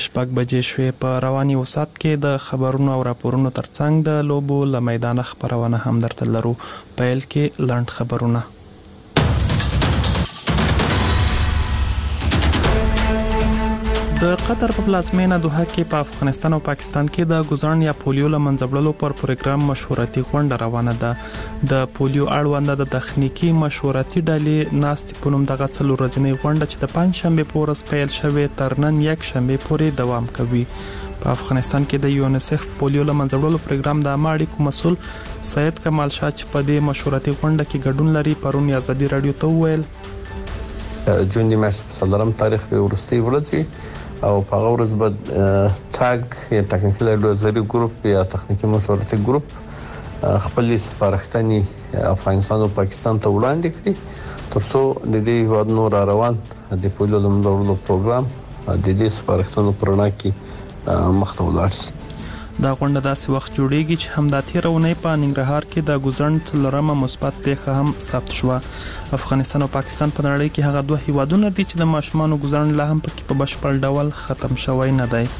شپږ بجې شوې. په رواني وسات کې د خبرونو او راپورونو ترڅنګ د لوبو له میدان خبرونه هم درته لرو. پیل کې لاند خبرونه. د قطر په پلازمینه دوحه کې په افغانستان او پاکستان کې د ګزارن یا پولیو له منځوړلو پر پروګرام مشورتي غونډه روانه ده. د پولیو اړوند د تخنیکی مشورتي ډلې ناستې په نوم دغه څلور ورځنۍ غونډه چې د پنځشنبه په ورځ پیل شوې تر نن یک شنبه پورې دوام کوي. په افغانستان کې د یونیسف پولیو له منځوړلو پروګرام د امریکا مسول سید کمال شاه چې په دې مشورتي غونډه کې ګډون لري پرون ازادي رادیو ته وویل جون د میاشتې په 3 تاریخ به ورستي ورځي او په هغه ورځ به ټاګ یا ټاکنیکل اډوایزري ګروپ یا تخنیکی مشورتي ګروپ خپل سپارښتنې افغانستان او پاکستان ته وړاندې کړي ترڅو د دې هیوادونو را روان د پولیو د منځوړلو پروګرام د دې سپارښتنو پرنا کې مخته ولاړ شي. دا غونډه داسې وخت جوړیږي چې همدا تیرونې په ننګرهار کې د ګزارن څلورمه مثبت پیښه هم ثبت شوه. افغانستان او پاکستان په نړۍ کې هغه دوه هیوادونه دي چې د ماشومانو ګزارن لا هم په بشپړ ډول ختم شوی نه دی.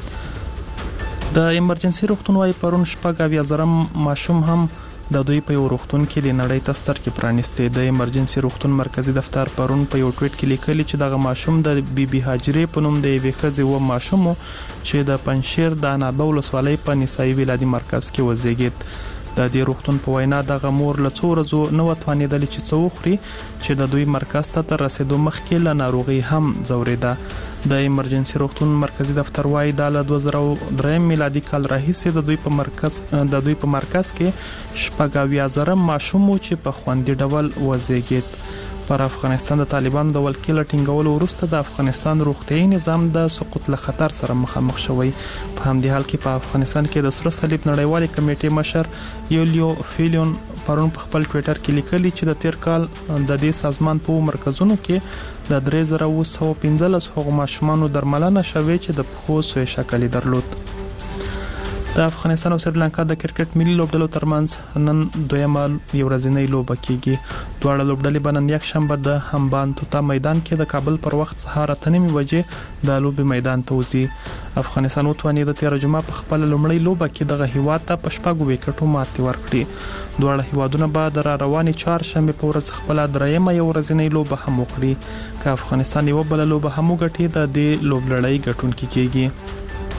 د ایمرجنسي روغتون وايي پرون شپږ اویا زره ماشوم هم د دوی په یو روغتون کې د نړۍ ته سترګې پرانیستې. د ایمرجنسي روغتون مرکزی دفتر پرون په یو ټویټ کې لیکلي چې دغه ماشوم د بي هاجرې په نوم د یوې ښځې و ماشوم چې د پنځشیر د نابه ولسوالۍ په نسایي ولادي مرکز کې وزیږید. د دې روغتون په وینا دغه مور له څو ورځو نو توانیدل چې څو خوري چې د دوی مرکز ته تر رسیدو مخکې له ناروغي هم زوریده. د ایمرجنسي روغتون مرکزی دفتر وايي د 2003 میلادي کال راهیسې د دوی په مرکز کې شپږ اویا زره ماشوم چې په خوندي ډول وزیږید. پر افغانستان د طالبانو د ولکې ټینګولو وروسته د افغانستان روغتیايي نظام د سقوط له خطر سره مخامخ شوی. په همدې حال کې په افغانستان کې د سره صلیب نړیوالې کمیټې مشر یولیو فیلیون پرون په خپل ټویټر کې لیکلي چې د تیر کال د دې سازمان په مرکزونو کې د 3915 هغو ماشومانو درملنه شوې چې د پخو سوی شکل درلود. د افغانستان او سریلانکا د کرکټ ملي لوبډلو ترمنځ نن دویمه یو ورځنۍ لوبه کیږي. دواړه لوبډلې به نن یک شنبه د همبان توتا میدان کې د کابل پر وخت سهار 8:30 بجې د لوبې میدان ته وځي. افغانستان وتوانید د 13 جمعه په خپل لومړی لوبه کې د هیواد ته په شپږ وکټو ماتې ورکړي. دواړه هیوادونه به د رواني چهارشنبه په ورځ خپل درېمه یو ورځنۍ لوبه هم وکړي. که افغانستان یو بل لوبه هم وګټي د دې لوبلړۍ ګټونکي کیږي.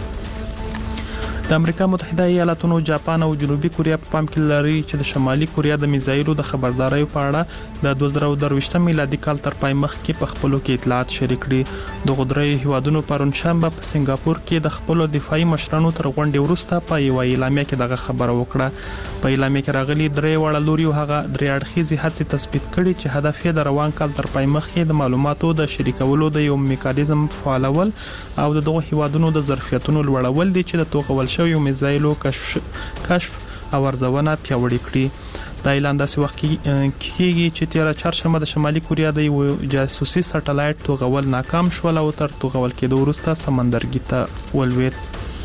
د امریکا متحده ایالاتونو، جاپان او جنوبي کوریا په پام کې لري چې د شمالي کوریا د میزایلو د خبرداري په اړه د 2023 میلادي کال تر پای مخکې په خپلو کې اطلاعات شریک کړي. د غدري هیوادونو پرون شنبه په سنگاپور کې د خپل دفاعي مشرانو تر غونډې وروسته په یو اعلامیه کې دغه خبره وکړه. په اعلامیه کې راغلي درې وړ لوري هغه درې اړخیزي هڅې تثبیت کړي چې هدف یې د روان کال تر پای مخکې د معلوماتو د شریکولو د یو میکانیزم فعالول او دغه هیوادونو د ظرفیتونو لوړول دي چې د توغول شوی میزایلو کشف او ارزونه پیاوړې کړي. دا اعلان داسې وخت کېږي چې 13 چهارشنبه د شمالي کوریا د یو جاسوسي سټلایټ توغول ناکام شول او تر توغول کېدو وروسته سمندرګي ته ولوېد.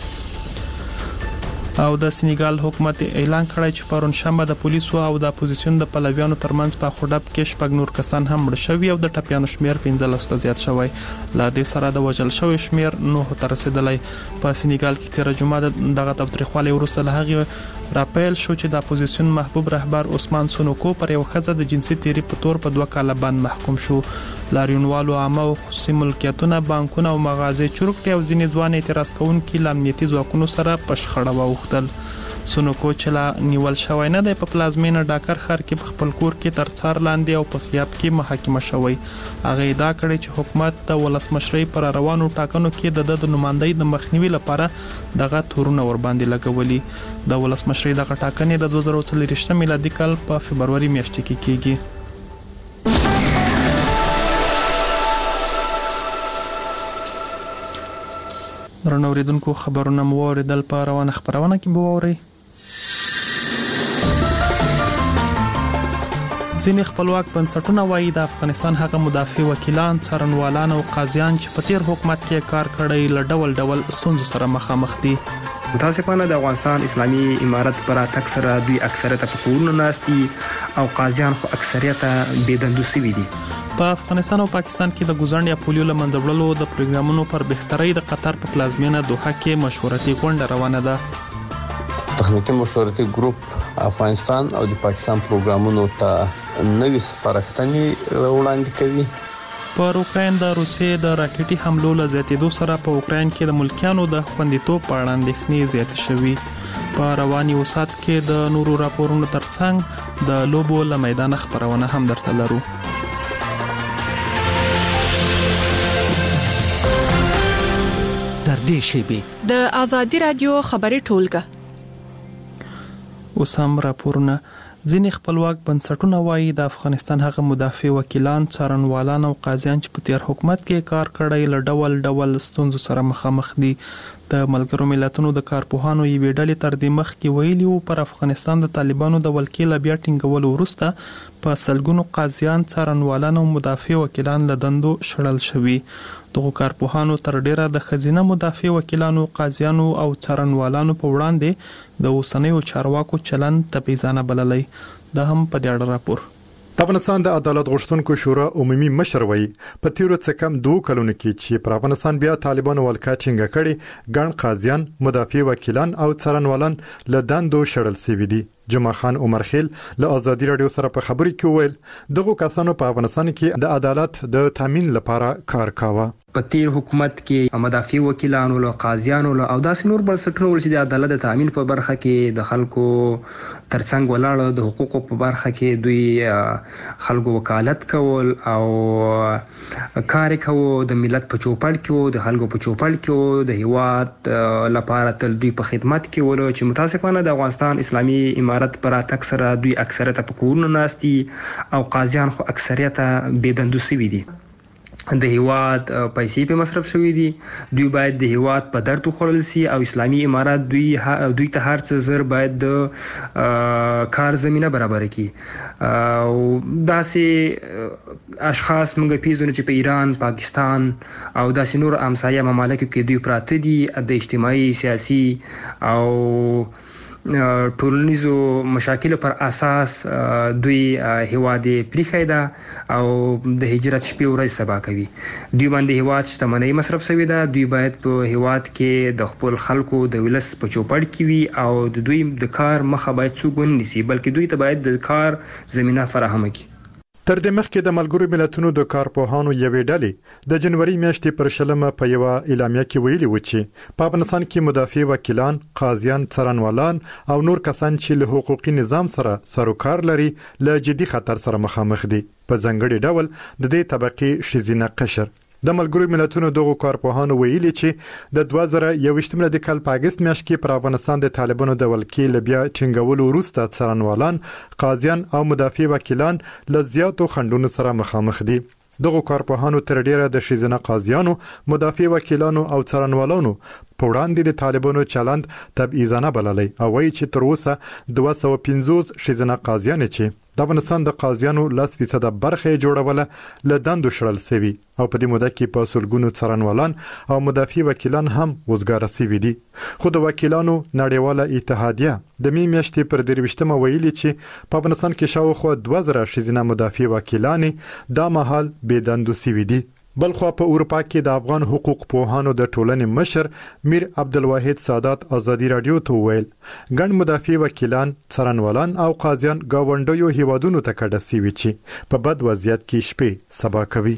او د سنیګال حکومت اعلان کړی چې پرون شنبه د پولیسو او د اپوزیسیون د پلویانو ترمنځ په خډب کې شپږ نور کسان هم مړ شوي او د ټپیانو شمیر 15 ته زیات شوی. لا دې سره د وژل شوی شمیر 9 ته رسیدلی. په سنیګال کې 13 جمعه دغه تاریخوالي وروسته له هغه راپیل شو چې د اپوزیسیون محبوب رهبر عثمان سونوکو پر یو ښځه د جنسي تیری په تور په 2 کاله باندې محکوم شو. لاریونوالو عامه او خصوصي ملکیتونه، بانکونه او مغازې چورکټي او ځینې ځوان اعتراض کوونکي امنیتي ځواکونو سره په شخړه واوښتل. سونوکو چې لا نیول شوی نه دی په پلازمینه ډاکر ښار کې په خپل کور کې تر څار لاندې او په غیاب کې محاکمه شوی. هغه ادعا کړې چې حکومت د ولسمشرۍ پر روانو ټاکنو کې د نمائندۍ د مخنیوي لپاره دغه تورونه ور باندې لګولي. د ولسمشرۍ دغه ټاکنې د 2023 میلادي کال په فبرवरी میاشت کې کیږي. درنو اوریدونکو، خبرونه مو اوریدل په روانه خبرونه کې به ووري. ځینې خپلواک بنسټونه وایي د افغانستان هغه مدافع وکیلان، څارنوالان او قاضیان چې په تیر حکومت کې کار کړی له ډول ستونزو سره مخامخ دي. متاسفانه د افغانستان اسلامي امارت پر اتک سره دوی اکثریت په کورونو ناست دي او قاضیان خو اکثریت بې دندو سوي دي. په افغانستان او پاکستان کې د ګوزڼ یا پولیو له منځه وړلو د پروګرامونو پر بهترۍ د قطر په پلازمینه دوحه کې مشورتي غونډه روانه ده. تخنیکی مشورتي ګروپ افغانستان او د پاکستان پروګرامونو ته نوې سپارښتنې وړاندې کوي. پر اوکراین د روسیې د راکټي حملو له زیاتېدو سره په اوکراین کې د ملکیانو د خوندیتوب په اړه اندېښنې زیاتې شوې. په رواني وسات کې د نورو راپورونو ترڅنګ د لوبو له میدان خبرونه هم درته لرو. در دې شیبې د آزادي رادیو خبري ټولګه اوس هم راپورونه. ځینې خپلواک بنسټونه وایي د افغانستان هغه مدافع وکیلان، څارنوالان او قاضیان چې په تیر حکومت کې کار کړی له ډول ستونزو سره مخامخ دي. د ملګرو ملتونو د کارپوهانو یوې ډلې تر دې مخکې ویلي وو پر افغانستان د طالبانو د ولکې له بیا ټینګولو وروسته په سلګونو قاضیان، څارنوالان او مدافع وکیلان له دندو شړل شوي. دغه کارپوهانو تر ډیره د خزینه مدافع وکیلانو، قاضیانو او څارنوالانو په وړاندې د اوسنیو چارواکو چلند تبعیضانه بللی. دا هم په دې اړه راپور. د افغانستان د عدالت غوښتونکو شورا عمومي مشر وایي په تیرو څه کم 2 کلونو کې چې پر افغانستان بیا طالبانو ولکه ټینګه کړي، ګڼ قاضیان، مدافع وکیلان او څارنوالان له دندو شړل شوي دي. جمعه خان عمرخیل له آزادي رادیو سره په خبري کې وویل دغه کسانو په افغانستان کې د عدالت د تامین لپاره کار کاوه. په تیر حکومت کې مدافع وکیلانو له قاضیانو له او داسې نور بنسټونو ول چې د عدالت د تامین په برخه کې د خلکو ترڅنګ ولاړ د حقوقو په برخه کې دوی خلکو وکالت کول او کار کول، د ملت په چوپړ کې د خلکو په چوپړ کې د هیواد لپاره تل دوی په خدمت کې ول چې متاسفانه د افغانستان اسلامي امارت پر اکثره دوی اکثریت په کورونو ناستي او قاضیان خو اکثریت بيدندو سوي دي. د هیواد پیسې په مصرف شوې دي. دوی باید د هیواد په درد خورل سي او اسلامي امارات دوی ته هر څه زر باید د کار زمينه برابر کړي. او داسې اشخاص موږ پیژنو چې په ایران، پاکستان او داسې نور همسایه ممالکو کې دوی پراته دي د اجتماعي، سیاسي او ټولنیزو مشاکل پر اساس دوی هیواد پریخیدا او د هجرت شپې ورځ سبا کوي. دوی باندې هیواد شتمنۍ مصرف شوی ده. دوی باید په هیواد کې د خپل خلکو د ولس په چوپړ کې وي او د دوی د کار مخه باید څوک ونیسي، بلکې دوی ته باید د کار زمينه فراهم کړي. تر دې مخکې د ملګرو ملتونو د کارپوهانو یوې ډلې د جنوري میاشتې پر 20 په یو اعلامیه کې ویلي و چې په افغانستان کې مدافع وکیلان، قاضیان، څارنوالان او نور کسان چې له حقوقي نظام سره سروکار لري له جدي خطر سره مخامخ دي. په ځانګړي ډول د دې طبقې ښځینه قشر. د ملګرو ملتونو دغه کارپوهانو ویلي چې د 2021 د کال په اگست میاشت کې پر افغانستان د طالبانو د ولکې له بیا ټینګولو وروسته څارنوالان، قاضیان او مدافع وکیلان له زیاتو خنډونو سره مخامخ دي. دغه کارپوهانو تر ډیره د ښځینه قاضیانو، مدافع وکیلانو او څارنوالانو په وړاندې د طالبانو چلند تبعیضانه بللی او وایي چې تر اوسه 250 ښځینه قاضیان چې د افغانستان د قاضیانو 10% برخه جوړوله له دندو شړل شوي او په دې موده کې په سلګونو څارنوالان او مدافع وکیلان هم وزګاره شوي دي. خو د وکیلانو نړیواله اتحادیه د می میاشتې پر 23 ویلي چې په افغانستان کې شاوخوا 2000 ښځینه مدافع وکیلان دا مهال بې دندو شوي دي. بلخو په اروپا کې د افغان حقوق پوهانو د ټولنې مشر میر عبدالواحد سادات آزادي رادیو ته ویل ګڼ مدافع وکیلان، څارنوالان او قاضیان گاونډیو هیوادونو ته کډه شوي چې په بد وضعیت کې شپې سبا کوي.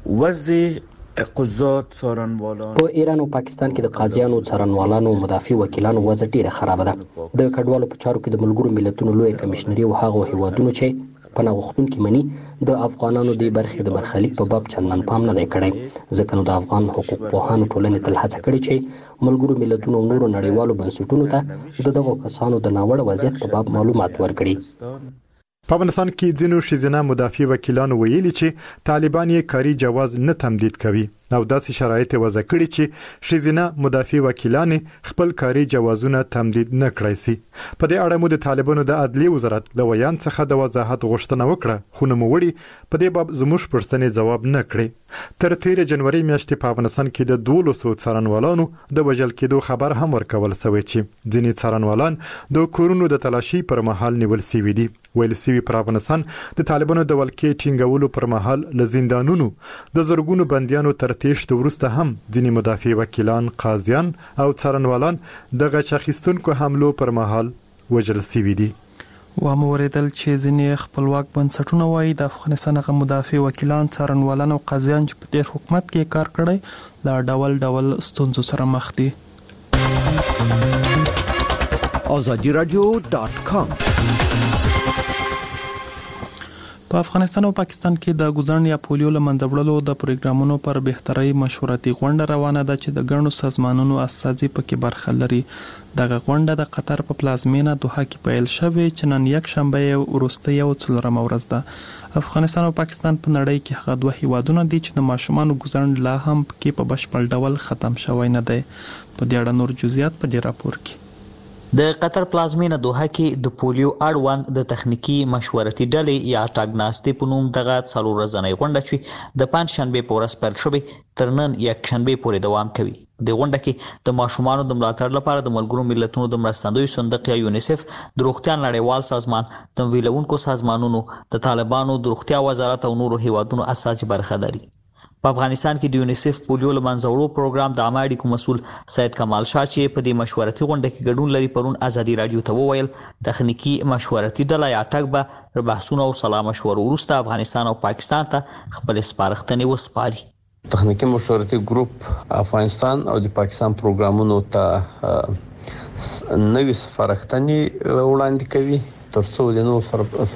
په ایران او پاکستان کې د قاضیانو، څارنوالانو او مدافع وکیلانو وضع ډیره خراب ده. د کډوالو په چارو کې د ملګرو ملتونو لوی کمشنري او هغه هیوادونو چې پناه غوښتونکي مني د افغانانو د برخې د برخلیک په باب چندان پام نه دی کړی. ځکه نو د افغان حقوق پوهانو ټولنې تل هڅه کړې چې ملګرو ملتونو او نورو نړیوالو بنسټونو ته دغه کسانو د ناوړه وضعیت په باب معلومات ورکړي. په افغانستان کې ځینو ښځینه مدافع وکیلانو ویلي چې طالبان یې کاري جواز نه تمدید کوي او داسې شرایط وضع کړي چې ښځینه مدافع وکیلان خپل کاري جوازونه تمدید نه کړای شي. په دې اړه مو د طالبانو د عدلیې وزارت له ویان څخه د وضاحت غوښتنه وکړه، خو نوموړي په دې باب زموږ پوښتنې ځواب نه کړی. تر 13 جنوري میاشتې په افغانستان کې د 1200 څارنوالانو د وژل کېدو خبر هم ورکول شوی چې ځینې څارنوالان د کورونو د تلاشي پر مهال نیول شوي دي ویل سوي پر افغانستان د طالبانو د ولکې ټینګولو پر مهال ل زندانونو د زرګونو بنديانو تر تېښت وروسته هم ځینې مدافع وکیلان، قاضیان او څارنوالان د غچ اخیستونکو حملو پر مهال وژل شوي دي. وموریدل چې ځینې خپلواک بنسټونه وایي د افغانستان غو مدافع وکیلان، څارنوالان او قاضیان چې په تیر حکومت کې کار کړی لا ډول ستونزو سره مخ دي. azadiradio.com په افغانستان او پاکستان کې د ګوزن یا پولیو له منځه وړلو د پروګرامونو پر بهتري مشورتي غونډه روانه ده چې د ګڼو سازمانونو استازي پکې برخه لري. دغه غونډه د قطر په پلازمینه دوحه کې پیل شوې چې نن یک شنبه وروسته یو څلورم ورځ ده. افغانستان او پاکستان په نړۍ کې هغه دوه هیوادونه دي چې د ماشومانو ګوزن لا هم کې په بشپړ ډول ختم شوی نه دی. په دې اړه نور جزئیات په دې راپور کې. د قطر پلازمینه دوحه کې د پولیو اړوند د تخنیکی مشورتي ډلې یا ټاګناستي په نوم دغه څلور ورځنۍ غونډه چې د پنځشنبه په ورځ پیل شوې تر نن یک شنبه پورې دوام کوي. د غونډه کې د ماشومانو د ملاتړ لپاره د ملګرو ملتونو د مرستندوی صندوق یا یونیسف، د روغتیا نړیوال سازمان، د ویلونکو سازمانونو، د طالبانو د روغتیا وزارت او نورو هیوادونو اساسي برخه لري. په افغانستان کې د یونیسف پولیو له منځه وړو پروګرام د عامه اړیکو مسؤل سید کمال شاه چې په دې مشورتي غونډه کې ګډون لري پرون ازادي رادیو ته وویل تخنیکی مشورتي ډله یا ټاګ به بحثونه او سلا مشورو وروسته افغانستان او پاکستان ته خپل سپارښتنې وسپاري. تخنیکی مشورتي ګروپ افغانستان او د پاکستان پروګرامونو ته نوې سپارښتنې وړاندې کوي ترڅو د نوو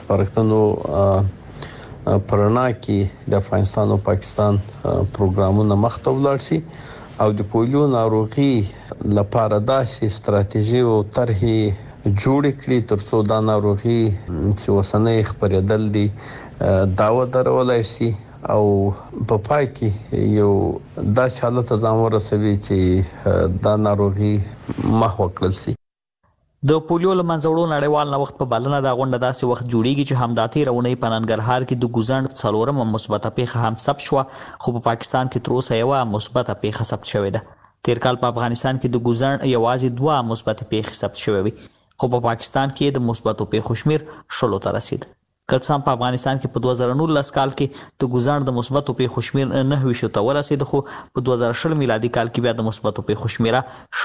سپارښتنو پرنا کې د افغانستان او پاکستان پروګرامونه مخته ولاړ شي او د پولیو ناروغي لپاره داسې ستراتیژي او طرحې جوړ کړي ترڅو دا ناروغي چې وسنۍ خبرېدل دي داوا درولای شي او په پای کې یو داسې حالت ځان ورسوي چې دا ناروغي محو کړل شي. د پولیو له منځه وړو نړیوال نوښت په بلنه دا غونډه داسې وخت جوړیږي چې همدا تېرونی په ننګرهار کې د ګوزن څلورمه مثبته پیښه هم ثبت شوه، خو په پاکستان کې تر اوسه یوه مثبته پیښه ثبت شوې ده. تیر کال په افغانستان کې د ګوزن یوازې دوه مثبته پیښې ثبت شوې وي، خو په پاکستان کې د مثبتو پیښو شمیر 10 ته رسید. که څه هم په افغانستان کې په 2019 کال کې د ګوزن د مثبتو پیښو شمیر 9 ته ورسید، خو په 2020 میلادي کال کې بیا د مثبتو پیښو شمیره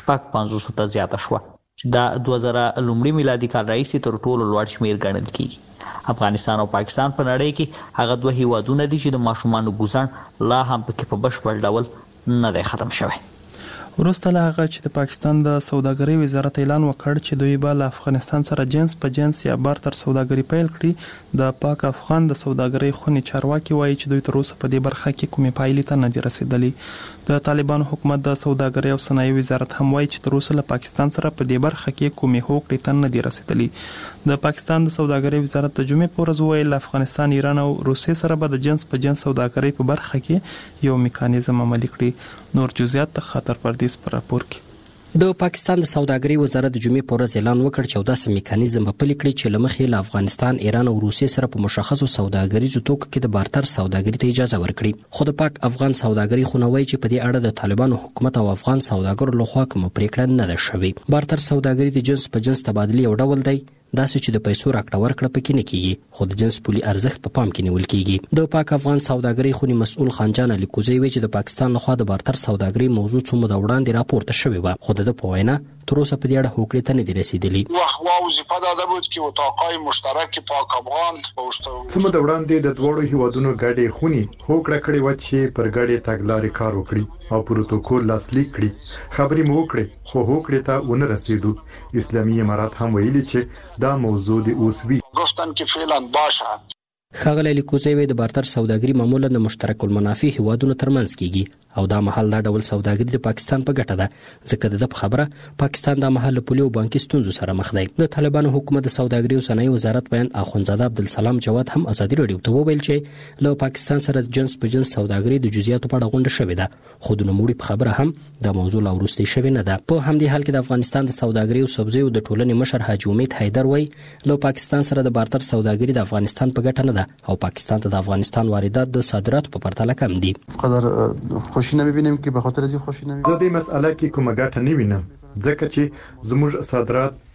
50 ته زیاته شوه چې دا 2000 لومړي میلادي کال راهیسې تر ټولو لوړ شمیر ګڼل کیږي. افغانستان او پاکستان په نړۍ کې هغه دوه هیوادونه دي چې د ماشومانو ګوزن لا هم پکې په بشپړ ډول نه دی ختم شوی. وروسته له هغه چې د پاکستان د سوداګرۍ وزارت اعلان وکړ چې دوی به له افغانستان سره جنس په جنس یا بارتر سوداګري پیل کړي، د پاک افغان د سوداګرۍ خونې چارواکي وایي چې دوی تر اوسه په دې برخه کې کومې پایلې ته نه دي رسیدلي. د طالبانو حکومت د سوداګرۍ او صنایع وزارت هم وایي چې تر اوسه له پاکستان سره په دې برخه کې کومې هوکړې ته نه دي رسیدلي. د پاکستان د سوداګرۍ وزارت د جمعې په ورځ وویل افغانستان، ایران او روسیې سره به د جنس په جنس سوداګرۍ په برخه کې یو میکانیزم عملي کړي. نور جزئیات د خاطر پردیس پر راپور کې. د پاکستان د سوداګرۍ وزارت د جمعې په ورځ اعلان وکړ چې داسې میکانیزم به پلي کړي چې له مخې له افغانستان، ایران او روسیې سره په مشخصو سوداګریزو توکو کې د بارتر سوداګرۍ ته اجازه ورکړي. خو د پاک افغان سوداګرۍ خونه وایي چې په دې اړه د طالبانو حکومت او افغان سوداګرو لخوا کومه پریکړه نه ده شوې. بارتر سوداګرۍ د جنس په جنس تبادلې یو ډول دی، داسې چې د پیسو راکړه ورکړه پکې نه کیږي، خو د جنس پولي ارزښت په پام کې نیول کیږي. د پاک افغان سوداګرۍ خونې مسؤل خانجان علي کوزی وایي چې د پاکستان لخوا د بارتر سوداګرۍ موضوع څو موده وړاندې راپورته شوې وه، خو د په وینا تر اوسه په دې اړه هوکړې ته نه دي رسیدلي. وظیفه داده بود که اتاقای مشترک پاک افغان څه موده وړاندې د دواړو هیوادونو ګډې خونې هوکړه کړې وه چې پر ګډې تګلارې کار وکړي او پروتوکول لاسلیک کړي. خبرې مو وکړې خو هوکړې ته ونه رسیدو. اسلامي امارات هم ویلي چې دا موضوع د اوس وی گفتن که فعلا باشه. ښاغلی لیکوزی د بارتر سوداګري معمولا د مشترک المنافع هیوادونو ترمنځ کیږي او دا مهال دا ډول سوداګري د پاکستان په ګټه ده، ځکه د په خبره پاکستان دا مهال له پولي او بانکي ستونزو سره مخ دی. د طالبانو حکومت د سوداګري او صنایع وزارت بیان اخوندزاده عبدالسلام جواد هم ازادي رادیو ته وویل چې له پاکستان سره د جنس په جنس سوداګري د جزئیاتو په اړه غونډه شوې ده، خو د نوموړي په خبره هم دا موضوع لا وروستۍ شوې نه ده. په همدې حال کې د افغانستان د سوداګري او سبزیو د ټولنې مشر حاجي امید حیدر وایي له پاکستان سره د بارتر سوداګري د افغانستان په ګټه نه ده او پاکستان ته د افغانستان واردات د صادراتو په پرتله کم دي. قدر خوشی نمیبینیم که به خاطر از این خوشی نمیبینیم. زه د مسئله کې کومه ګټه نه وینم، ځکه چې زموږ صادرات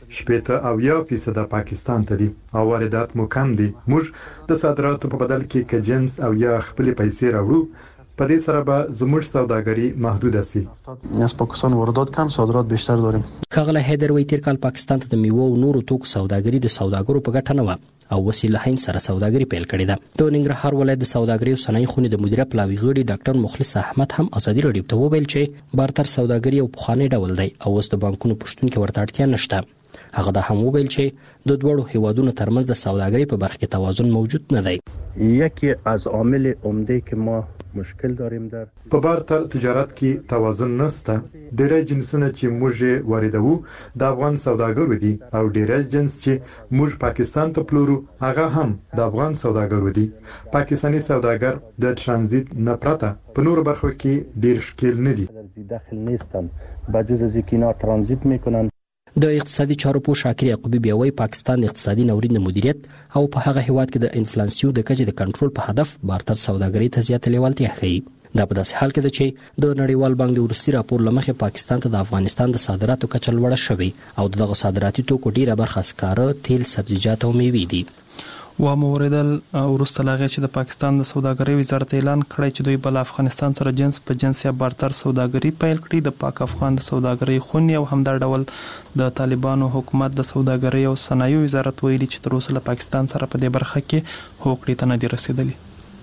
70% پاکستان ته دي او واردات مو کم دي. موږ د صادراتو په بدل کې کجنس او یا خپل پیسې راوړو، په دې سره به زموږ سوداګري محدود شي. از پاکستان واردات کم، صادرات بیشتر داریم. ښاغلی حیدر وایي تیر کال پاکستان ته د میوه او نورو توکو سوداګري د سوداګرو په ګټه نه وه او وسیله هند سره سوداګري پیل کړې ده. د ننګرهار ولایت د سوداګري او صنایع خونې د مدیریت پلاوي غړي ډاکټر مخلص احمد هم ازادي راډیو ته وویل چې بارتر سوداګري او پخوانی ډول دی او اوس د بانکونو پوښتنې کې ورته اړتیا نشته. هغه دا هم وویل چې د دوړو هیوادونو ترمنځ د سوداګري په برخه کې توازن موجود نه دی. یکی از عامل عمده که ما مشکل داریم در په بارتر تجارت کې توازن نشته. ډېری جنسونه چې موږ واردوو د افغان سوداګرو دي او ډېری جنس چې موږ پاکستان ته پلورو هغه هم د افغان سوداګرو دي. پاکستاني سوداګر د ترانزیت نه پرته په نورو برخو کې ډېر ښکیل نه دي. داخل نیستند بجز از اینکه اینا ترانزیت میکنن. د اقتصادي چارو پوه شاکر یعقوبی بیا وایي پاکستان د اقتصادي ناورین د مدیریت او په هغه هیواد کې د انفلاسیون د کچې د کنټرول په هدف بارتر سوداګري ته زیاته لیوالتیا ښیي. دا په داسې حال کې ده چې د نړیوال بانک د وروستي راپور له مخې پاکستان ته د افغانستان د صادراتو کچه لوړه شوې او دغه صادراتي توکو ډیره برخه سکاره، تیل، سبزیجات او میوې دي. و موردل ورسته لاغه چې د پاکستان د سوداګرۍ وزارت اعلان کړی چې دوی بل افغانستان سره جنس په جنس یا بارتر سوداګري پیل کړي. د پاک افغان د سوداګرۍ خونې او همدا ډول د طالبانو حکومت د سوداګرۍ او صنایع وزارت ویلي چې تر اوسه له پاکستان سره په دې برخه کې هوکړې ته نه دي رسیدلي.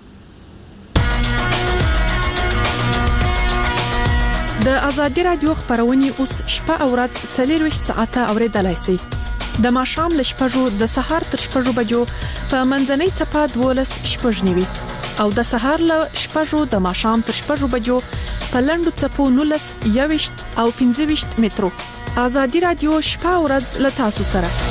د ازادي رادیو خبرونه اوس شپه او ورځ 24 ساعته اوریدلای شئ. د ماښام له شپږو د سهار تر شپږو بجو په منځنۍ څپه 12 شپږ نیوي او د سهار له شپږو د ماښام تر شپږو بجو په لنډو څپو 19 21 او 25 مترو. ازادي رادیو شپه او ورځ له تاسو سره.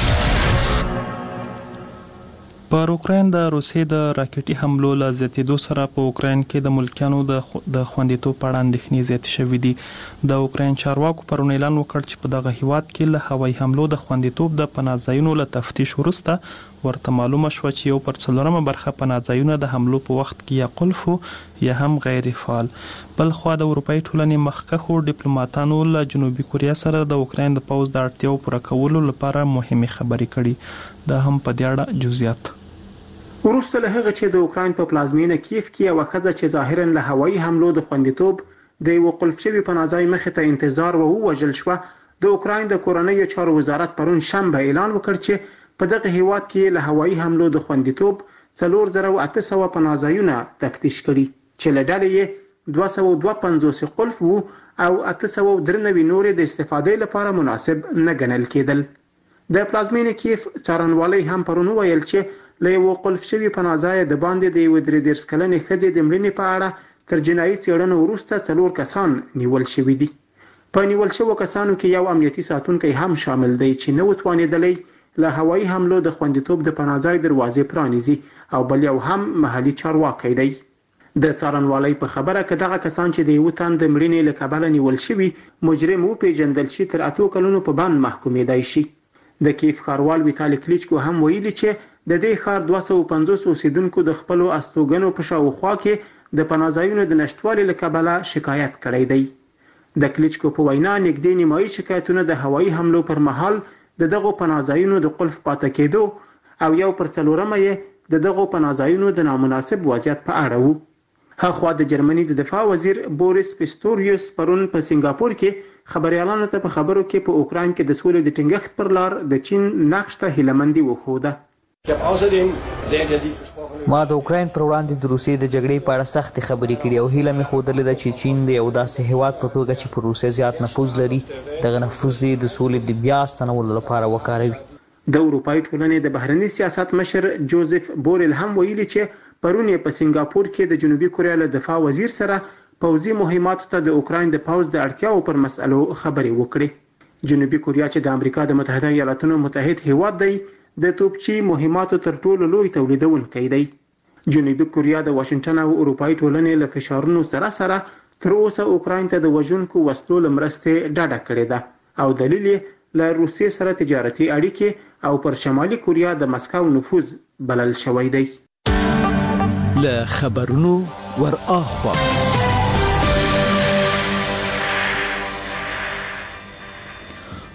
پر اوکراین د روسیې د راکټي حملو له زیاتېدو سره په اوکراین کې د ملکیانو د خوندیتوب په اړه اندېښنې زیاتې شوې دي. د اوکراین چارواکو پرون اعلان وکړ چې په دغه هیواد کې له هوایي حملو د خوندیتوب د پناه ځایونو له تفتیش وروسته ورته معلومه شوه چې یو پر 4 برخه پناه ځایونه د حملو په وخت کې یا قلف یا هم غیر فعال. بل خو د اروپאי ټولنې مخکښو ډیپلوماټانو له جنوبي کوریا سره د اوکراین د پوځ د اړتیاو پوره کولو لپاره مهمه خبرې کړي. دا هم په دې اړه جزئیات. وروسته له هغه چې د اوکراین په پلازمینه کیف کې یو ښځه چې ظاهرا له هوایي حملو د خوندیتوب د یو قلف شوی پناه ځای مخې ته انتظار ووژل شو، د اوکراین د کورنیو چارو وزارت پرون شنبه اعلان وکړ چې په دغه هیواد کې له هوایي حملو د خوندیتوب 4800 پناه ځایونه تفتیش کړي چې له ډلې یې 252 قلف وو او 893 نور د استفادې لپاره مناسب نه ګڼل کېدل. د پلازمینه کیف څارنوالۍ هم پرون ویل چې له یو قلف شوی پناه ځای د باندې د یو 33 کلنې ښځې د مړینې په اړه تر جنایي څېړنو وروسته 4 کسان نیول شوي دي. په نیول شوو کسانو کې یو امنیتي ساتونکی هم شامل دی چې نه وتوانېدلی له هوایي حملو د خوندیتوب د پناه ځای دروازې پرانیزي او بل یو هم محلي چارواکی دی. د څارنوالۍ په خبره که دغه کسان چې د یو تن د مړینې له کبله نیول شوي مجرم وپېژندل شي تر 8 کلونو په بند محکومېدای شي. د کیف ښاروال ویتالي کلیچکو هم ویلي چې د دې ښار 250 اوسیدونکو د خپل استوګنو په شاوخوا کې د پناه ځایونو د نشټوالي له کبله شکایت کړی دی. د کلیچکو په وینا نږدې نیمایي شکایتونه د هوایي حملو پر مهال د دغو پناه ځایونو د قلف پاتې کېدو او یو پر 4 یې د دغو پناه ځایونو د نامناسب وضعیت په اړه وو. هغه د جرمني د دفاع وزیر بوریس پیستوریوس پرون په سنگاپور کې خبريالانو ته په خبرو کې په اوکراین کې د سولې د ټینګښت پر لار د چین نقش ته هیلمندي وښوده. ما د اوکراین پر وړاندې د روسیې د جګړې په اړه سختې خبرې کړې او هیله مې ښودلې ده چې چین د یو داسې هیواد په توګه چې په روسیې زیات نفوذ لري دغه نفوذ دې د سولې د بیا ستنولو لپاره وکاروي. د اروپאי ټولنې د بهرني سیاست مشر جوزف بورل هم ویلي چې پرون په سنگاپور کې د جنوبي کوریا له دفاع وزیر سره پوځي مهماتو ته د اوکراین د پوځ د اړتیاو پر مسألو خبرې وکړي. جنوبي کوریا چې د امریکا د متحده ایالاتونو متحد هیواد دی د توپچی مهماتو تر ټولو لوی تولیدونکی دی. جنوبي کوریا د واشنگټن او اروپאי ټولنې له فشارونو سره تر اوسه اوکراین ته د وژونکو وسلو لمرسته ډاډه کړې ده او دلیل یې له روسیې سره تجارتي اړیکې او پر شمالي کوریا د مسکو نفوذ بلل شوی دی. له خبرونو ور اخوا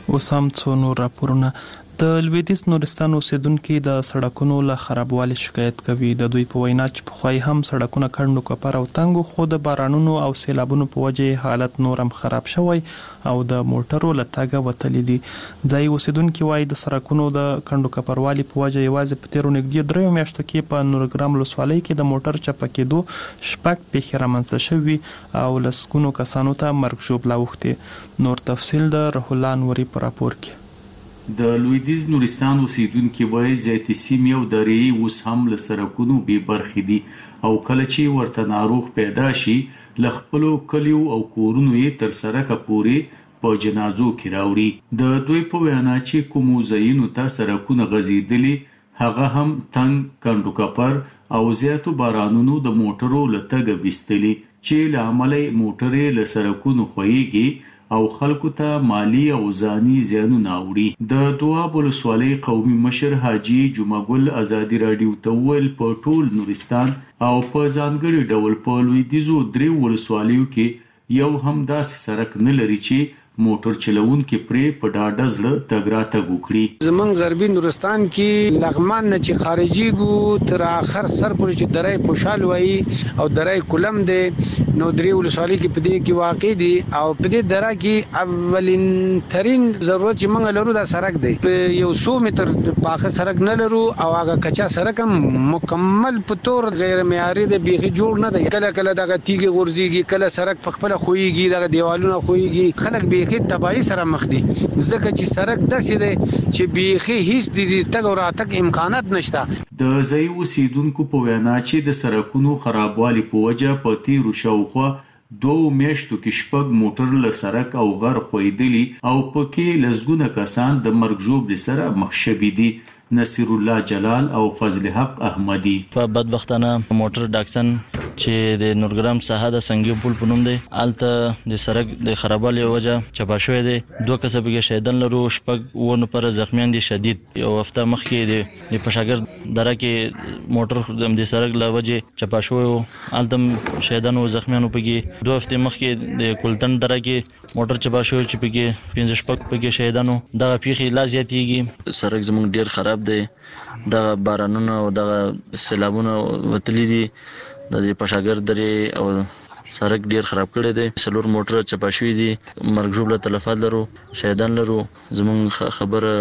اوس هم څو نور راپورونه. د لویدیځ نورستان اوسیدونکو د سړکونو له خرابوالي شکایت کوي. د دوی په وینا چې پخوای هم سړکونه کڼو کپر او تنګ خو د بارانونو او سیلابونو په وجه حالت نورم خراب شوی او د موټرو له تاګه وتلې دي. ځای اوسیدونکو وايي د سړکونو د کڼو کپروالي په وجه یوازې په تیرو نږدې 3 میاشتو کې په نورګرام ولسوالۍ کې د موټر چپه کېدو شپږ پیښې رامنځته شوي او لسګونو کسانو ته مرګ ژوبله اوښتې. نور تفصیل د روح الله انوري په راپور کې. د لویدیځ نورستان اوسیدونکو وایي زیاتې سیمې او درې اوس هم له سړکونو بې برخې دي او کله چې ورته ناروغ پیدا شي له خپلو کلیو او کورونو یې تر سړکه پورې په جنازو کې راوړي. د دوی په وینا چې کومو ځایونو ته سړکونه غځېدلي هغه هم تنګ کڼو کپر او زیاتو بارانونو د موټرو له تګه ویستلي چې له امله موټرې له سړکونو خویږي او خلکو ته مالی او ځاني زیانونه اوړي. د دواب ولسوالۍ قومي مشر حاجی جمعګل ازادي رادیو ته ویل په ټول نورستان او په ځانګړي ډول په لویدیځو 3 ولسوالیو کې یو هم داسې سړک نه لري چې موټر چلوونکي پرې په ډاډه زړه تګ راتګ وکړي. زمون غربي نورستان کې لغمان نه چې خارجي ګو تر اخر سر پورې چې درای پوشال وای او درای کولم دی نو درې ولسوالۍ کې په دې کې واقع دي او په دې درا کې اولین ترين ضرورت چې موږ لرو دا سړک دی. په 100 متر پاخه سړک نه لرو او هغه کچا سړک هم مکمل په تور غیر معیاري دی بیخي جوړ نه دی. کله کله دغه تیګي غورځيږي کله سړک په خپل خوېږي دغه دیوالونه خوېږي خلک بیخي تباہی سره مخ دي ځکه چې سړک داسې دی چې بیخي هیڅ د تګ او راتګ امکانات نشته. د ځای اوسیدونکو په وینا چې د سړکونو خرابوالي په وجه په تیرو شاوخوا 2 میاشتو کې شپږ موټر له سړک او غر خویدلی او پکې لزګونه کسان د مرګ ژوبلې سره مخ شوي دي. نصیر الله جلال او فضل حق احمدی په بدبختانه موټر ډاکسن چې د نورګرام ساحه د سنگي پل په نوم دی الته د سړک د خرابوالي وجه چپا شوی دی. 2 کسبه شهیدان لرو شپږ ونه پر زخمیان دي شدید. یو هفته مخکې د پشاګر دره کې موټر د سړک له وجه چپا شوی الته شهیدان او زخمیان پکې 2 هفته مخکې د کولتن دره کې موټر چپا شوی چې پکې 15 شپږ پکې شهیدانو دغه پیښې لا زیاتېږي. سړک زموږ ډیر خراب دی دغه بارانونه او دغه سیلابونه وتلي دي د پشاګر درې او سړک ډیر خراب کړی دی. 4 موټر چپا شوي دي مرګ ژوبله تلفات لرو شهیدان لرو. زموږ خبره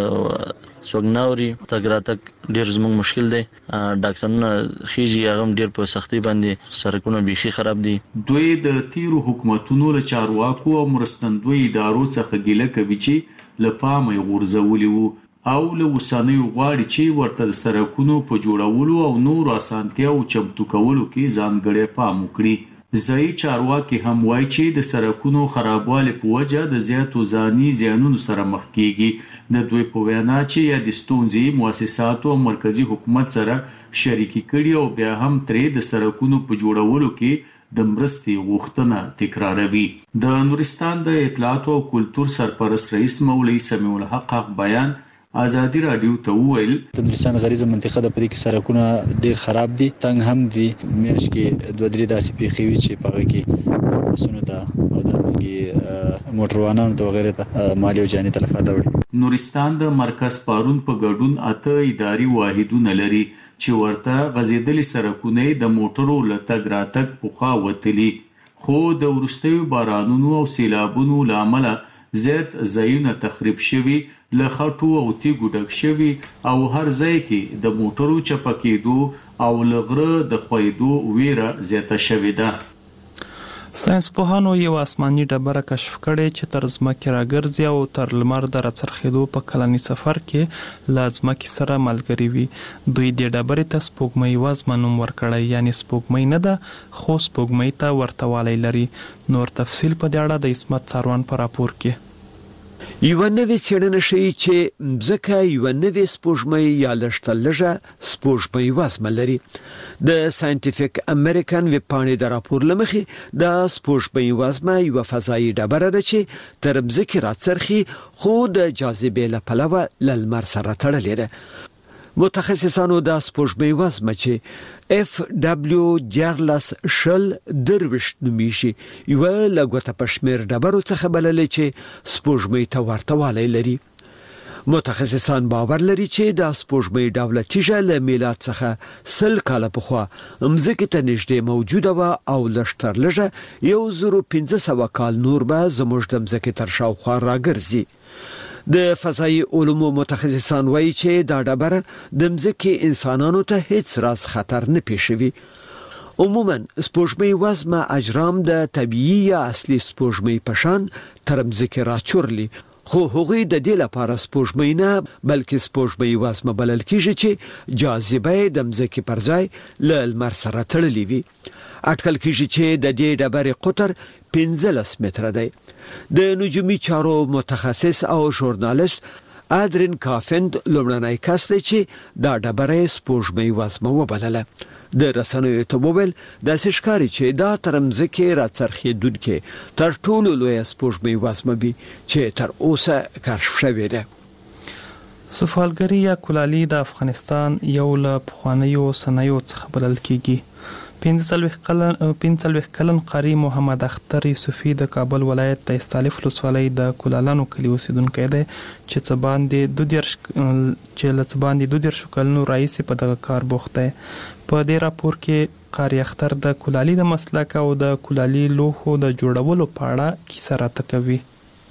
سوګناوري تګ راتګ ډیر زموږ مشکل دی. ډاکټرونه خيږي هغه ډیر په سختي باندې سړکونه بيخي خراب دي. دوی د تیرو حکومتونو له چارواکو او مرستندوی ادارو څخه ګیله کوي چې لپاره غورځولي وو او له وسانیو غواړي چې ورته د سړکونو په جوړولو او نور اسانتیاو چمتو کولو کې ځانګړی پام وکړي. ځایي چارواکي هم وایي چې د سړکونو خرابوالي په وجه د زیاتو ځاني زیانونو سره مخ کیږي. د دوی په وینا چې یا د ستونزې مؤسساتو او مرکزی حکومت سره شریکي کړي او بیا هم ترې د سړکونو په جوړولو کې د مرستې غوښتنه تکراروي. د نورستان د اطلاعات او کلتور سرپرست رئیس مولوي سمیع الحق بیان ازادي رادیو ته ویل د نورستان غریزه منطقه د پدې کې سړکونه ډیر خراب دي تنګ هم دي. میاش کې 2-3 داسې پیښې وي چې په هغه کې وسونه ده او د موټروانانو ته وغیرہ ته مالی او جاني تلفات وړي. نورستان د مرکز پارون په ګډون 8 اداري واحدونه لري چې ورته غزیدلي سړکونه د موټرو له تګ راتګ پوخا وتلي خو د ورستیو بارانونو او سیلابونو لامل زیات ځایونه تخریب شوي له خټو او تیګو ډک شوي او هر ځای کې د موټرو چپه کېدو او لغره د خویدو ویره زیاته شوې ده. ساينس پوهانو یو آسماني ډبره کشف کړې چې تر ځمکې راګرځي او تر لمر د راڅرخېدو په کلني سفر کې له ځمکې سره ملګري وي. دوی د ډبرې ته سپوږمۍ وزمه نوم ورکړی یعنی سپوږمۍ نه ده خو سپوږمۍ ته ورته والی لري. نور تفصیل په دې اړه د عصمت څاروان په راپور کې. یو نوې څېړنه ښیي چې مځکه یو نوې سپوږمۍ یا لږ لږه سپوږمۍ وزمه لري. د ساينټیفیک امریکن ویب پاڼې د راپور لمخې د سپوږمۍ وزمه یو فضایي ډبره ده چې تر مځکې راڅرخي خو د جاذبې له پلوه له لمر سره تړلې ده. متخصصانو د سپوږمۍ وزمه چې FW شل درویشت نومیشي یو لګوته پښمیر ډبرو څخه بللې چې سپوږمۍ ته ورته والی لري. متخصصان باور لري چې د سپوږمۍ ډوله تیږه له میلاد څخه 100 کاله پخوا مځکې ته نږدې موجوده و او لږتر لږه 1500 کال نور به زموږ د مځکې تر شاوخوا راګرځي. د فضایي علومو متخصصان وایي چې دا ډبره د مځکې انسانانو ته هیڅ راز خطر نه پیښوي. عموما سپوږمۍ وزمه اجرام د طبيعي یا اصلي سپوږمۍ په شان تر مځکې راچورلي، خو هغوی د دې لپاره سپوږمۍ نه بلکې سپوږمۍ وزمه بلل کیږي چې جاذبه د مځکې پر ځای له لمر سره تړلې وي. اټکل کیږي چې د دې ډبرې قطر 15 متره دی. د نجومي چارو متخصص او ژورنالیست ادرین کافند لومړنی کس دی چې دا ډبره سپوږمۍ وزمه وبلله. د رسنیو ته وویل د ښکاری چې دا تر مځکې راڅرخېدونکې تر ټولو لوی سپوږمۍ وزمه وي چې تر اوسه کشف شوې ده. سفالګری یا کولالي د افغانستان یو له پخوانیو صنایعو څخه بلل کیږي. 45 کلن قاری محمد اختر یوسفی د کابل ولایت د استالف ولسوالۍ د کولالانو کلی اوسیدونکی دی چې څه باندې 12 کلونو راهیسې په دغه کار بوخت دی. په دې راپور کې قاری اختر د کولالي د مسلک او د کولالي لوښو د جوړولو په اړه کیسه راته کوي.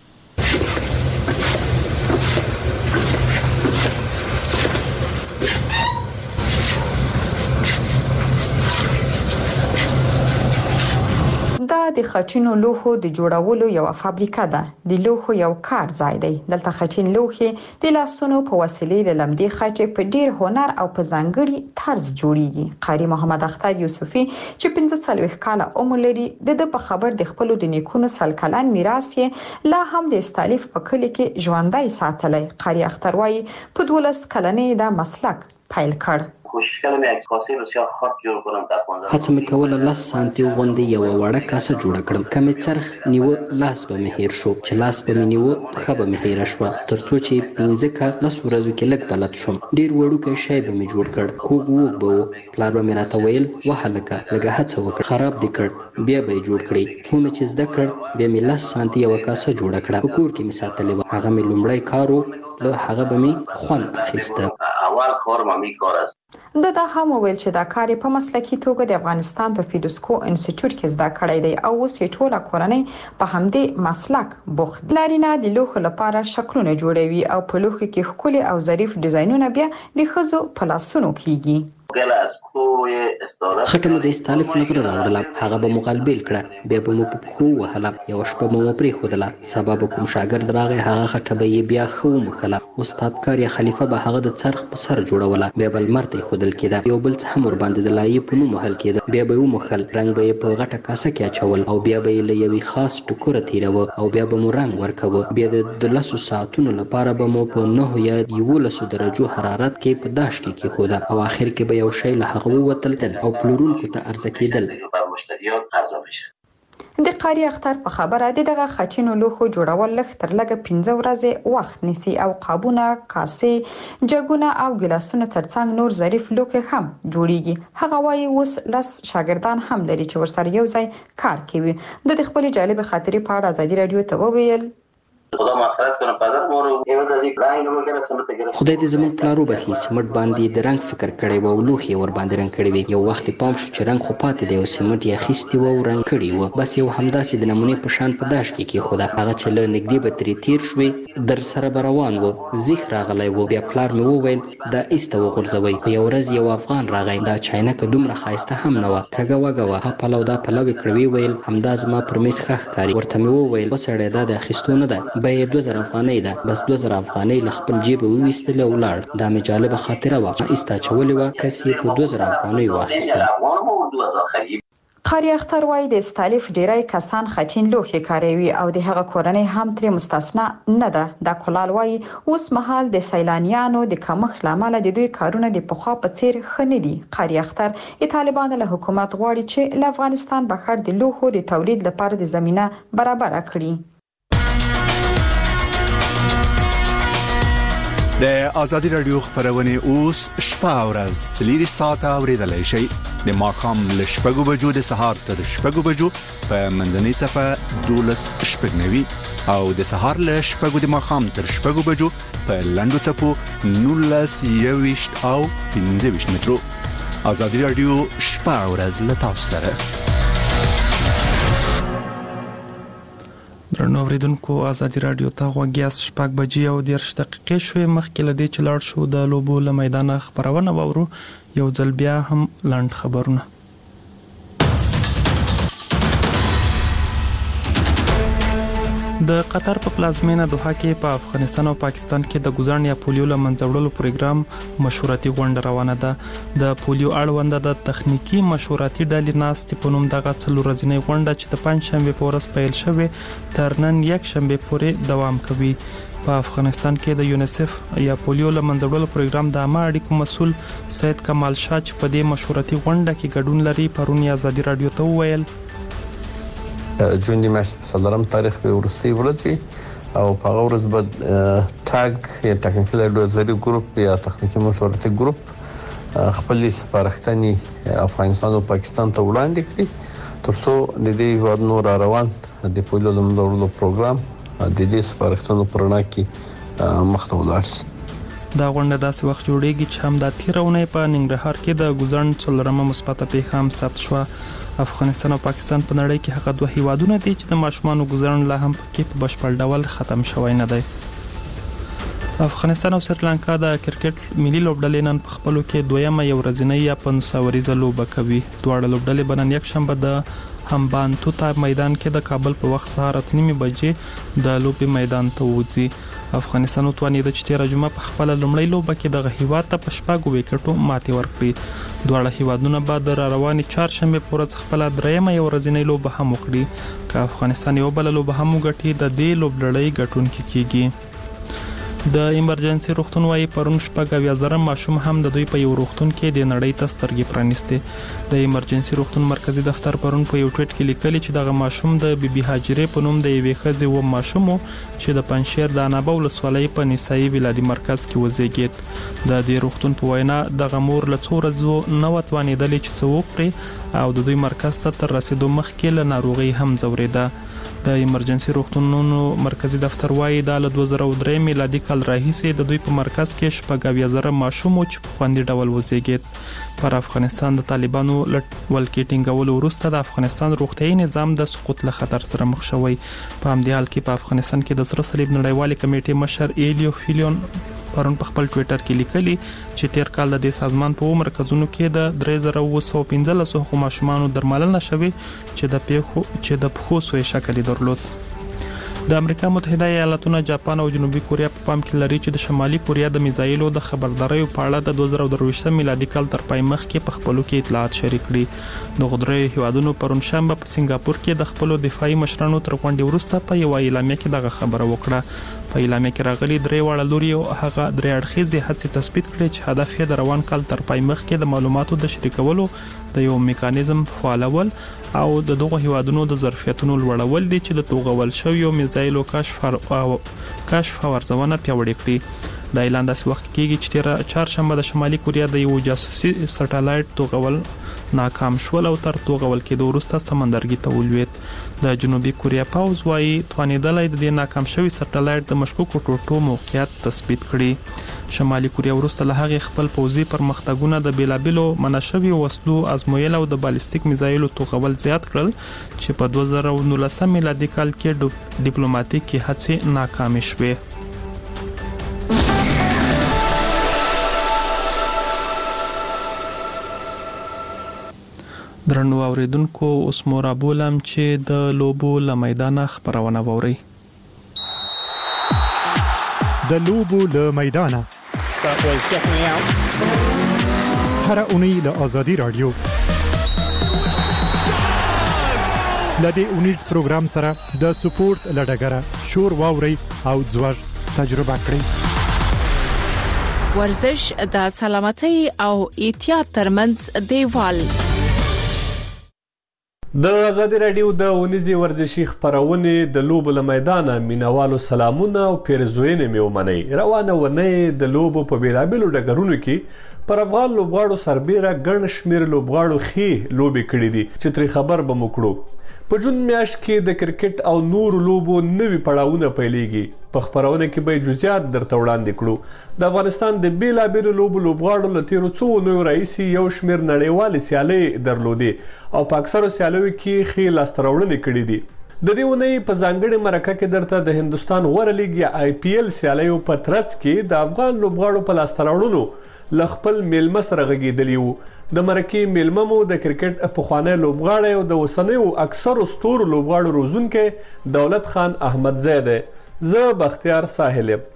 د خټینو لوښو د جوړولو یو فابریکه ده. د لوښو یو کار ځای دی. دلته خټین لوښي د لاسونو په وسیلې له لمدې خټې په ډیر هنر او په ځانګړي طرز جوړیږي. قاری محمد اختر یوسفی چې 45 کاله عمر لري د په خبر د خپل د نیکونو سل کلن میراث یې لا هم د استالف په کلی کې ژوندۍ ساتلی. قاری اختر وايي په 12 کلنې دا مسلک پیل کړ. کوشش کردم یک کاسه بسیار خرد جور کنم در 15 هڅه مې کوله 10 سانتي غوندې یو وړه کاسه جوړه کړم. کمې څرخ نیو لاس به مې هیر شو، چې لاس به مې نیو خه به مې هیر شو، ترڅو چې 15 کا 10 ورځو کې لګ بلد شم. ډیر وړوکی شی به مې جوړ کړ. کوب ووب به پلار به مې راته ویل وهلکه لګه هڅه وکړه، خراب دې کړ، بیا به جوړ کړی. څومره چې زده کړ بیا مې 10 سانتي یو کاسه جوړه کړه. په کور کې مې ساتلې و. هغه مې لومړی کارو له هغه به مې خوند اخیسته. اول کار ما می کار است. دا هم ویل چې دا کار په مسلکي توګه د افغانستان په فیدوسکو انسټیټیوټ کې زده کړی دی او اوس یې ټوله کورنۍ په همدې مسلک بوخت. نارینه د لوښو لپاره شکلونه جوړوي او په لوښو کې ښکلي او ظریف ډیزاینونه بیا د ښځو په لاسونو کیږي. خټه مو د استالف نغره راوړله، هغه به مو غلبیل کړه، بیا به مو په پښو وهله، یوه شپه به مو پرېښودله. سبا به کوم شاګرد راغی، هغه خټه به یې بیا ښه وموښله. استاد کار یا خلیفه به هغه د څرخ په سر جوړوله، بیا به لمر ته ایښودل کېده. یو بل څه هم ورباندې د لایې په نوم وهل کېده، بیا به یې وموښل، رنګ به یې په غټه کاسه کې اچول او بیا به یې له یوې خاص ټوکره تېروه او بیا به مو رنګ ورکوه. بیا د 12 ساعتونو لپاره به مو په 9 یا 11 درجو حرارت کې په داش کې کېښوده او آخر کې به یو شی له هغه ووتل او پلورونکو ته عرضه کېدل. د قاری اختر په خبره دغه خټینو لوښو جوړول لږ تر لږه 15 ورځې وخت نیسي او قابونه، کاسې، جګونه او ګلاسونه ترڅنګ نور ظریف لوښي هم جوړیږي. هغه وايي اوس 10 شاګردان هم لري چې ورسره یو ځای کار کوي. د خپل جالب خاطرې په اړه ازادي رادیو ته وویل خدای دې زموږ پلار وبخي، سمټ باندې د رنګ فکر کړی و او لوښي ور باندې رنګ کړی وي. یو وخت پام شو چې رنګ خو پاتې دی او سمټ یې اخیستی و او رنګ کړی و. بس یو همداسې د نمونې په شان په داش کې کېښوده. هغه چې له نږدې به ترې تیر شوې در سره به روان و، زیخ راغلی و. بیا پلار مې وویل دا ایسته وغورځوئ. په یو ورځ یو افغان راغی، دا چاینکه دومره ښایسته هم نه وه، کږه وږه وه. ها پلو دا پلو یې کړ. ویې ویل همدا زما پر میز ښه ښکاري. ورته مې وویل وسړی دا د اخیستو نه ده، بیه 2000 افغانۍ ده. بس 2000 افغانۍ له خپل جیب وویستله او ولاړ. دا مې جالبه خاطره وه. ایسته اچولې وه، کس یې په 2000 افغانۍ واخیسته. قاری اختر وايي د استالف ډیری کسان خټین لوښي کاروي او د هغه کورنۍ هم ترې مستثنا نه ده. دا کولال وايي اوس مهال د سیلانیانو د کمښت لامل د دوی کارونه د پخوا په څیر ښه نه دي. قاری اختر طالبان له حکومت غواړي چې له افغانستان بهر د لوښو د تولید لپاره د زمينه برابر کړي. د ازادي رادیو خبرونه اوس شپه او ورځ 3 ساعته اوریدلای شئ د ماخام ل شپږو بجو د سهار تر شپږو بجو په منځنۍ صفه 12 شپږنوي او د سهار ل شپږو د ماخام تر شپږو بجو په لندو صفو 19 او 15 مترو. ازادي رادیو شپه او ورځ له تاسو سره. درنو اوریدونکو ازادي رادیو ته غوږیاس شپږ بجې او 10 دقیقې شوې مخکې لدې چې لاړ شو د لوبو له میدان خبرونه وورو یو ځل بیا هم لاند خبرونه. د قطر په پلازمینه دوحه کې په افغانستان او پاکستان کې د ګزارن یا پولیو له منځوړلو پروګرام مشورتي غونډه روانه ده. د پولیو اړوند د تخنیکی مشورتي ډلې ناستې په نوم دغه څلورځنۍ غونډه چې د پنځشنبه په ورځ پیل شوه تر نن یک شنبه پورې دوام کوي. په افغانستان کې د یونیسف یا پولیو له منځوړلو پروګرام د عامه اړیکو مسول سید کمال شاه چې په دې مشورتي غونډه کې ګډون لري پرون ازادي رادیو ته وویل جون دی میاشتې په څلورم تاریخ به ورستي ورځي او په هغه ورځ به ټاګ یا ټاکنیکل اډوایزري ګروپ یا تخنیکی مشورتي ګروپ خپل سفارښتنې افغانستان او پاکستان ته وړاندې کړي ترڅو د دې هیوادونو را روان د پولیو د منځوړلو پروګرام د دې سفارښتونو پرنا کې مخته ولاړ شي. دا غونډه داسې وخت جوړیږي چې هم د تیرونې په ننګرهار کې د ګزارن څلورمه مثبته پیښه هم ثبت شوه. افغانستان او پاکستان په نړۍ کې هغه دوه هیوادونه دي چې د ماشومانو ګزارن لا هم پکې په بشپړ ډول ختم شوی نه دی. افغانستان او سریلانکا د کرکټ ملي لوبډلې نن په خپلو کې دویمه یو ورځنۍ یا 500 وریزه لوبه کوي. دواړه لوبډلې بنن یک شنبه د همبانتو ته میدان کې د کابل په وخت سهار 8:30 بجې د لوبي میدان ته وځي. افغانستان توانید چې تیر جمعه په خپل لومړی لوبه کې د هیواد ته په شپږو وکټو ماتې ورکړي. دواړه هیوادونه بعد د رواني چهارشنبه په ورځ خپل درېمه یو ورځنۍ لوبه هم وکړي. که افغانستان یو بل لوبه هم وګټي د دې لوبډلې ګټونکي کیږي. د ایمرجنسي روغتون وايي پرون شپږ یا زره ماشوم هم د دوی په یو روغتون کې د نړۍ ته سترګې پرانیستي. د ایمرجنسي روغتون مرکزی دفتر پرون په یو ټویټ کې لیکلي چې دغه ماشوم د بیبي هاجرې په نوم د یوې ښځې و ماشوم چې د پنځشیر د انابه ولسوالۍ په نسایي ولادي مرکز کې وزیږید. د دې روغتون په وینا دغه مور له څو ورځو نه وتوانېدلې چې څه وکړي او د دوی مرکز ته تر رسیدو مخکې له ناروغي هم ځورېده. د ایمرجنسي روغتونونو مرکزی دفتر وايي د 2003 میلادي کال راهیسې د دوی په مرکز کې شپږ یا زره ماشوم چې په خوندي ډول وزیږید. پر افغانستان د طالبانو ولکې ټینګولو وروسته د افغانستان روغتیايي نظام د سقوط له خطر سره مخ شوی. په همدې حال کې په افغانستان کې د سره صلیب نړیوالې کمیټې مشر ایلیو فیلیون پرون په خپل ټویټر کې لیکلي چې تیر کال د دې سازمان په مرکزونو کې د 3915 ماشومانو درملنه شوې چې د پخو سوې شکل درلود. د امریکا متحده ایالاتونو جاپان او جنوبي کوریا په پام کې لري چې د شمالي کوریا د میزایلو د خبرداري په اړه د 2023 میلادي کال تر پای مخکې په خپلو کې اطلاعات شریک کړي. د غدري هیوادونو پرون شنبه په سنگاپور کې د خپلو دفاعي مشرانو تر غونډې وروسته په یو اعلامیه کې دغه خبره وکړه. په اعلامیه کې راغلي درې واړه لوري او هغه درې اړخیزې هڅې تثبیت کړي چې هدف یې د روان کال تر پای مخکې د معلوماتو د شریکولو د یو میکانیزم فعالول او د دغه هیوادونو د ظرفیتونو لوړول دي چې د توغول شویو میزایلو کشف او ارزونه پیاوړې کړي. د اعلان داسې وخت کېږي چې تیر چهارشنبه د شمالي کوریا د یو جاسوسي سټلایټ توغول ناکام شول او تر توغول کېدو وروسته سمندرګي ته ولوېد. د جنوبي کوریا پاوز وايي توانېدلای د ناکام شوی سټلایټ د مشکوکو ټوټو موقعیت تثبیت کړي. شمالي کوریا وروسته له هغه خپل پوځي پرمختګونه د بیلابلو منشوي وسلو ازمویل او د بالستیک میزایلو توغول زیات کړل چې په 2019 میلادي کال کې ډیپلوماټیکي هڅې ناکامې شوې. درنو اوریدونکو اوس مورا بولم چې د لوبو له میدانه خبرونه ووري. د لوبو له میدانه هر اونۍ له ازادي رادیو لدې اونیز پروګرام سره د سپورت لډګره شور واوري او ځوړ تجربه کړئ. ورزش د سلامتۍ او احتیاط ترمنځ دیوال. د ازادي رادیو د ونیزي ورزشي خبرونه د لوبو له میدانه مینوالو سلامونه او پیرزوینه مې ومني. روانه ونه د لوبو په بیلابیلو ډګرونو کې پر افغان لوبغاړو سربېره ګڼ شمېر لوبغاړو ښې لوبې کړې دي چې ترې خبر به مو کړو. په جون میاشت کې د کرکټ او نورو لوبو نوي پړاوونه پیلېږي. په خبرونه کې به جزئیات درته وړاندې کړو. د افغانستان د بیلابیلو لوبغاړو له تیرو څو اونیو راهیسې یو شمېر نړیوالې سیالۍ درلودې او په اکثرو سیالیو کې ښې لاسته راوړنې کړې دي. د دې اونۍ په ځانګړې مرکه کې درته د هندستان غوره لیګ یا IPL سیالیو په ترڅ کې د افغان لوبغاړو په لاسته راوړنو له خپل میلمه سره غږېدلي وو. د مرکې میلمه مو د کرکټ پخوانی لوبغاړی او د اوسنیو اکثرو ستورو لوبغاړو روزونکی دولت خان احمدزی دی. زه بختیار ساحل یم.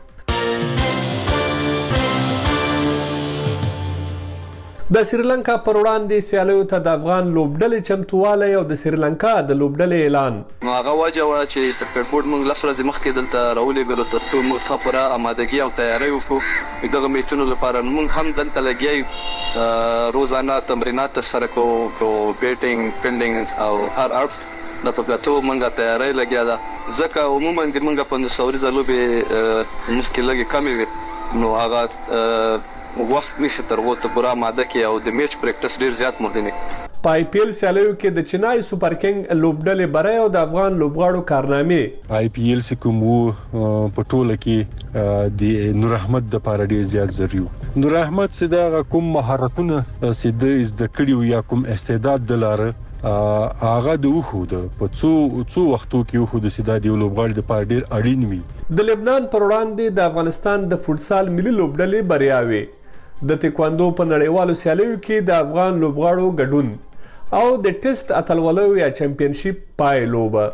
د سریلانکا پر وړاندې سیالیو ته د افغان لوبډلې چمتووالی او د سریلانکا د لوبډلې اعلان. نو هغه وجه وه چې کرکټ بورډ موږ 10 ورځې مخکې دلته راولېږلو تر څو موږ ښه پوره امادګي او تیاری وکړو دغه میچونو لپاره. نو موږ هم دلته لګیا یو روزانه تمرینات ترسره کوو په بیټینګ فیلډینګ او هر اړخ د طبیعتو موږ تیاری لګیا ده ځکه عموما د موږ 15 ورځې لوبې مخکې لږې کمې وي نو هغه وخت نشي تر وته پورا ماده کې او د میچ پریکټس ډیر زیات مردنی. په IPL سیالیو کې د چنای سپر کینګ لوبډلې برای او د افغان لوبغاړو کارنامې IPL سکه مو په ټوله کې د نور احمد د پاره ډیر زیات ضروري. نور احمد سیده کوم مهارتونه سیده د کړیو یا کوم استعداد دلاره هغه د وخود په څو وختو کې وخود سیده دی لوبغاړي د پاره ډیر اړین وي. د لبنان پر وړاندې د افغانستان د فوټسال ملي لوبډلې بریاوي. د تکواندو په نړیوالو سیالیو کې د افغان لوبغاړو ګډون او د ټیسټ اتلولو یا چمپیونشپ پای لوبه.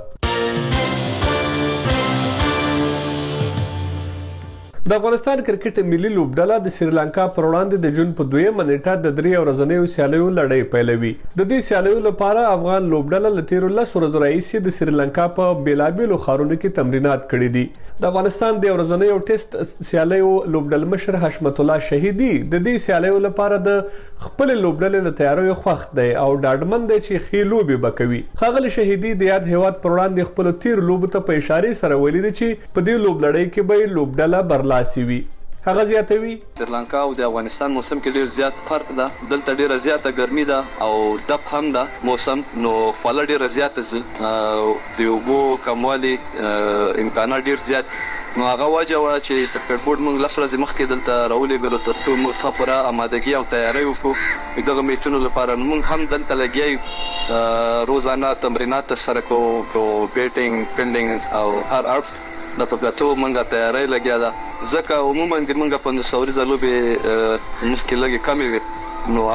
د افغانستان کرکټ ملي لوبډله د سریلانکا پر وړاندې د جون په 2 نیټه د 3 ورځنیو سیالیو لړۍ پیلوي. د دې سیالیو لپاره افغان لوبډله له 13 ورځې راهیسې د سریلانکا په بیلابیلو ښارونو کې تمرینات کړي دي. د افغانستان د ورځنیو ټیسټ سیالیو لوبډل مشر حشمت الله شهیدي د دې سیالیو لپاره د خپل لوبډلې له تیاریو خوښ دی او ډاډمن دی چې ښې لوبې به کوي. ښاغلي شهیدي د یاد هیواد پر وړاندې خپل تیر لوبو ته په اشارې سره ویلي دي چې په دې لوبلړۍ کې به لوبډله برلاسي وي. هغه زیاتوي سریلانکا او د افغانستان موسم کې ډیر زیات فرق ده. دلته ډیره زیاته ګرمي ده او دب هم ده موسم نو فاله ډیره زیاته د اوبو کموالی امکانات ډیر زیات. نو هغه وجه وه چې کرکټ بورډ موږ 10 ورځې مخکې دلته راولېږلو تر څو موږ ښه پوره امادګي او تیاری وکړو دغه میچونو لپاره. نو موږ هم دلته لګیا یو روزانه تمرینات ترسره کوو په بیټینګ فیلډینګ او هر اړخ د طبیعتو موږ تیاری لګیا ده ځکه عموما د موږ 15 ورځې لوبې مخکې لږې کمې وي نو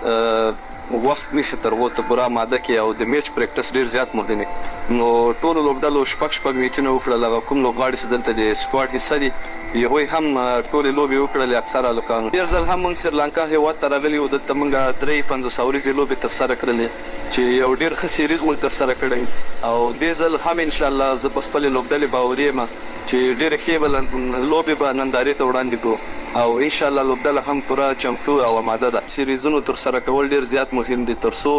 هغه وخت نشي تر وته پورا ماده کې او د میچ پریکټس ډیر زیات مردنی. نو ټول لوبډلو شپږ میچونه وکړل. هغه کوم لوبغاړي چې دلته د سکواډ حصہ دي یوه هم ټول لوبې وکړل اکثره لوکانو. ډیر ځل هم موږ سریلانکا هیواد ته راغلي وو دلته موږ 15 ورځې لوبې ترسره کړلې چې یو ډیر ښه سیریز مو ترسره کړی او دې ځل هم ان شاء الله زه په خپل لوبډلې باوري یم چې ډیر ښه لوبې به نندارې ته وړاندې کوو او ان شاء الله لوبډله هم پوره چمتو او آماده ده. سیریزونو ترسره کول ډیر زیات مهم دي ترڅو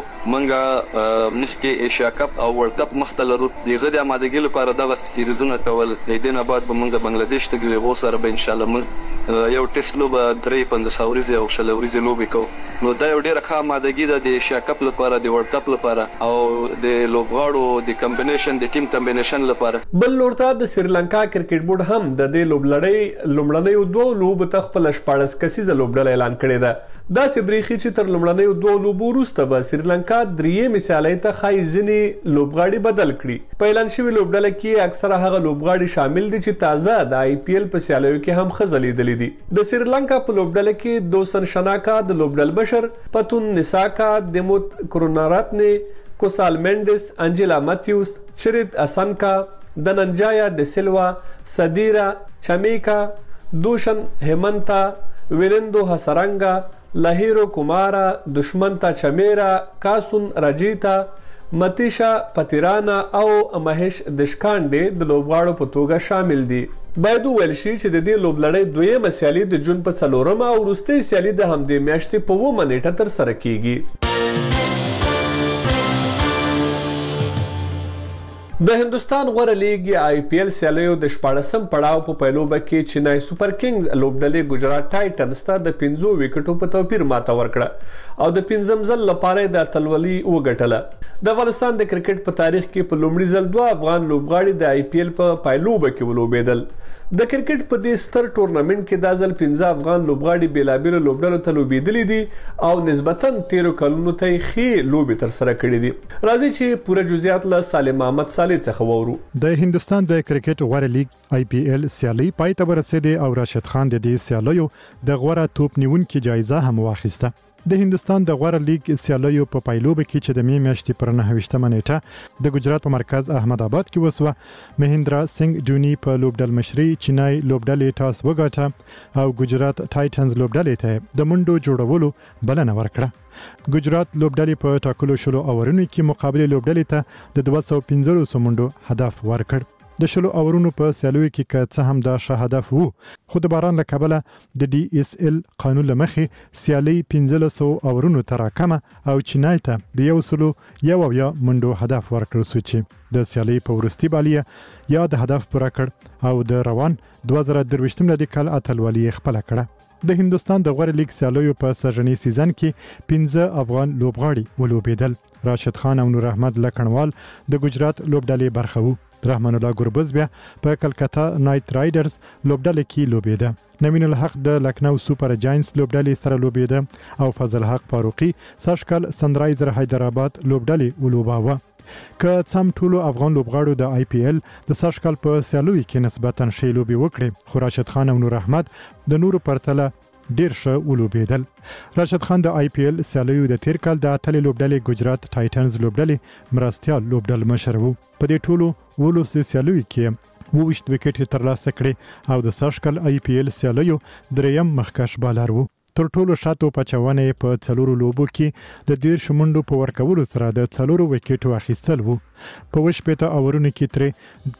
موږ نشکې ایشیا کپ او ورلد کپ مخته لرو. دغه د آمادګۍ لپاره دغه سیریزونه کول د دې نه بعد به موږ بنگلاديش ته ګلغو سره به ان شاء الله موږ یو ټیسټ لوب 15 ورځې او 16 ورځې لوبې کوو. نو دا یو ډیره ښه آمادګي ده د ایشیا کپ لپاره د ورلد کپ لپاره او د لوبغاړو د کمبینیشن د ټیم کمبینیشن لپاره. بل لورته د سریلانکا کرکټ بورډ هم د دې لوبلړۍ لومړنیو 2 لوبو ته خپل 14 کسیزه لوبډله اعلان کړې ده. دا سبريخي چې تر لومړنیو 2 لوبو وروسته به سریلانکا درې مثالي ته خای ځنی لوبغاړي بدل کړي. په اعلان شوی لوبډله کې اکثره هغه لوبغاړي شامل دي چې تازه د IPL په سیالیو کې هم خزلیدلې دي. د سریلانکا په لوبډله کې دوسن شناکا د لوبډل بشر، پتون نساکا، دیموت کروناراتنی، کوسال مینډس، انجلا ماتیوس، چریت اسانکا، دننجایا د سلوا، صدیرا چمیکا، دوشن هیمنتا، ویرندو حسرنگا، لاهیرو کومارا، دشمنتا چمیرا، کاسون راجیتا، متیشا پتیرانا او مهیش دشکانډي د لوبغاړو په توګه شامل دي. باید ویل شي چې د دې لوبلړۍ دویمه سیالي د جون په 4 او وروستۍ سیالي د همدې میاشتې په 9 نیټه تر سره کیږي. د هندستان غوره لیګ آی پی ایل سیالیو د 14م پړاو په پیلوبه کې چنای سوپر کینګز لوبډلې ګجرات ټایټنز ته د 15 وکټو په توپیر ماته ورکړه او د 15م ځل لپاره د اتلولي وګټله د افغانستان د کرکټ په تاریخ کې په لومړي ځل 2 افغان لوبغاړي د آی پی ایل په پیلوبه کې ولوبېدل د کرکټ په دې ستر ټورنمنت کې د ځل 15 افغان لوبغاړي بیلابیل لوبډلو ته لوبېدلي دي او نسبتاً 13 کلونو ته خې لوبي تر سره کړې دي راځي چې پوره جزئیات له سالم احمد صالح څخه وورو د هندستان د کرکټ غوړه لیګ آی پی ایل سیالي پای ته ورسېده او راشد خان د دې سیالیو د غوړه توپ نیونکي جایزه هم واخیسته د هندستان د غوړه لیګ سیالیو په پایلوبه کې چې د می میاشتې پر 9 نیټه د ګجرات په مرکز احمد آباد کې وسوه مهندرا سنگ جونی په لوبډل مشري چینای لوبډلې ټاس وګټه او ګجرات ټایټنز لوبډلې ته د منډو جوړولو بلنه ورکړه ګجرات لوبډلې په ټاکلو شلو اورونو کې مقابله لوبډلې ته د 215 منډو هدف ورکړ د شلو اورونو په سیالیو کې که څه هم دا شه هدف وو خو د باران له کبله د ډي اس ال قانون لمخې سیالي 1500 اورونو تر راکمه او چینای ته د 101 منډو هدف ورکړل شو چې د سیالي په ورستي بالیه یا د هدف پوره کړ او د روان 2023 د کال اتلولي خپل کړه د هندستان د غوړ لیګ سیالیو په سرجنی سیزن کې 15 افغان لوبغاړي ولوبېدل راشد خان او نور احمد لکنوال د ګجرات لوبډلې برخه وو رحمان الله ګربز بیا په کلکتا نایټ رایډرز لوبډلې کې لوبېده نوین الحق د لکنو سوپر جاینټس لوبډلې سره لوبېده او فضل حق فاروقي ساشکل سنرایزر حیدرآباد لوبډلې ولوباوه که څم ټولو افغان لوبغاړو د آی پی ایل د ساشکل په سیالوي کې نسبتاً ښې لوبي وکړې خو راشد خان او نور احمد د نورو پرتله ډیر ښه ولوبېدل راشد خان د آی پی ایل سیالیو د تیر کال د اتلې لوبډلې ګجرات ټایټنز لوبډلې مرستيال لوبډل مشر وو په دې ټولو ولوس سیالیو کې ووشت وکټ ترلاسه کړي او د ساشکل آی پی ایل سیالیو دریم مخکش بالر وو تر ټولو شاتو پچونه په څلورو لوبو کې د 10 منډو په ورکولو سره د څلورو وکټو اخیستل وو په وشپېته اورونو کې تر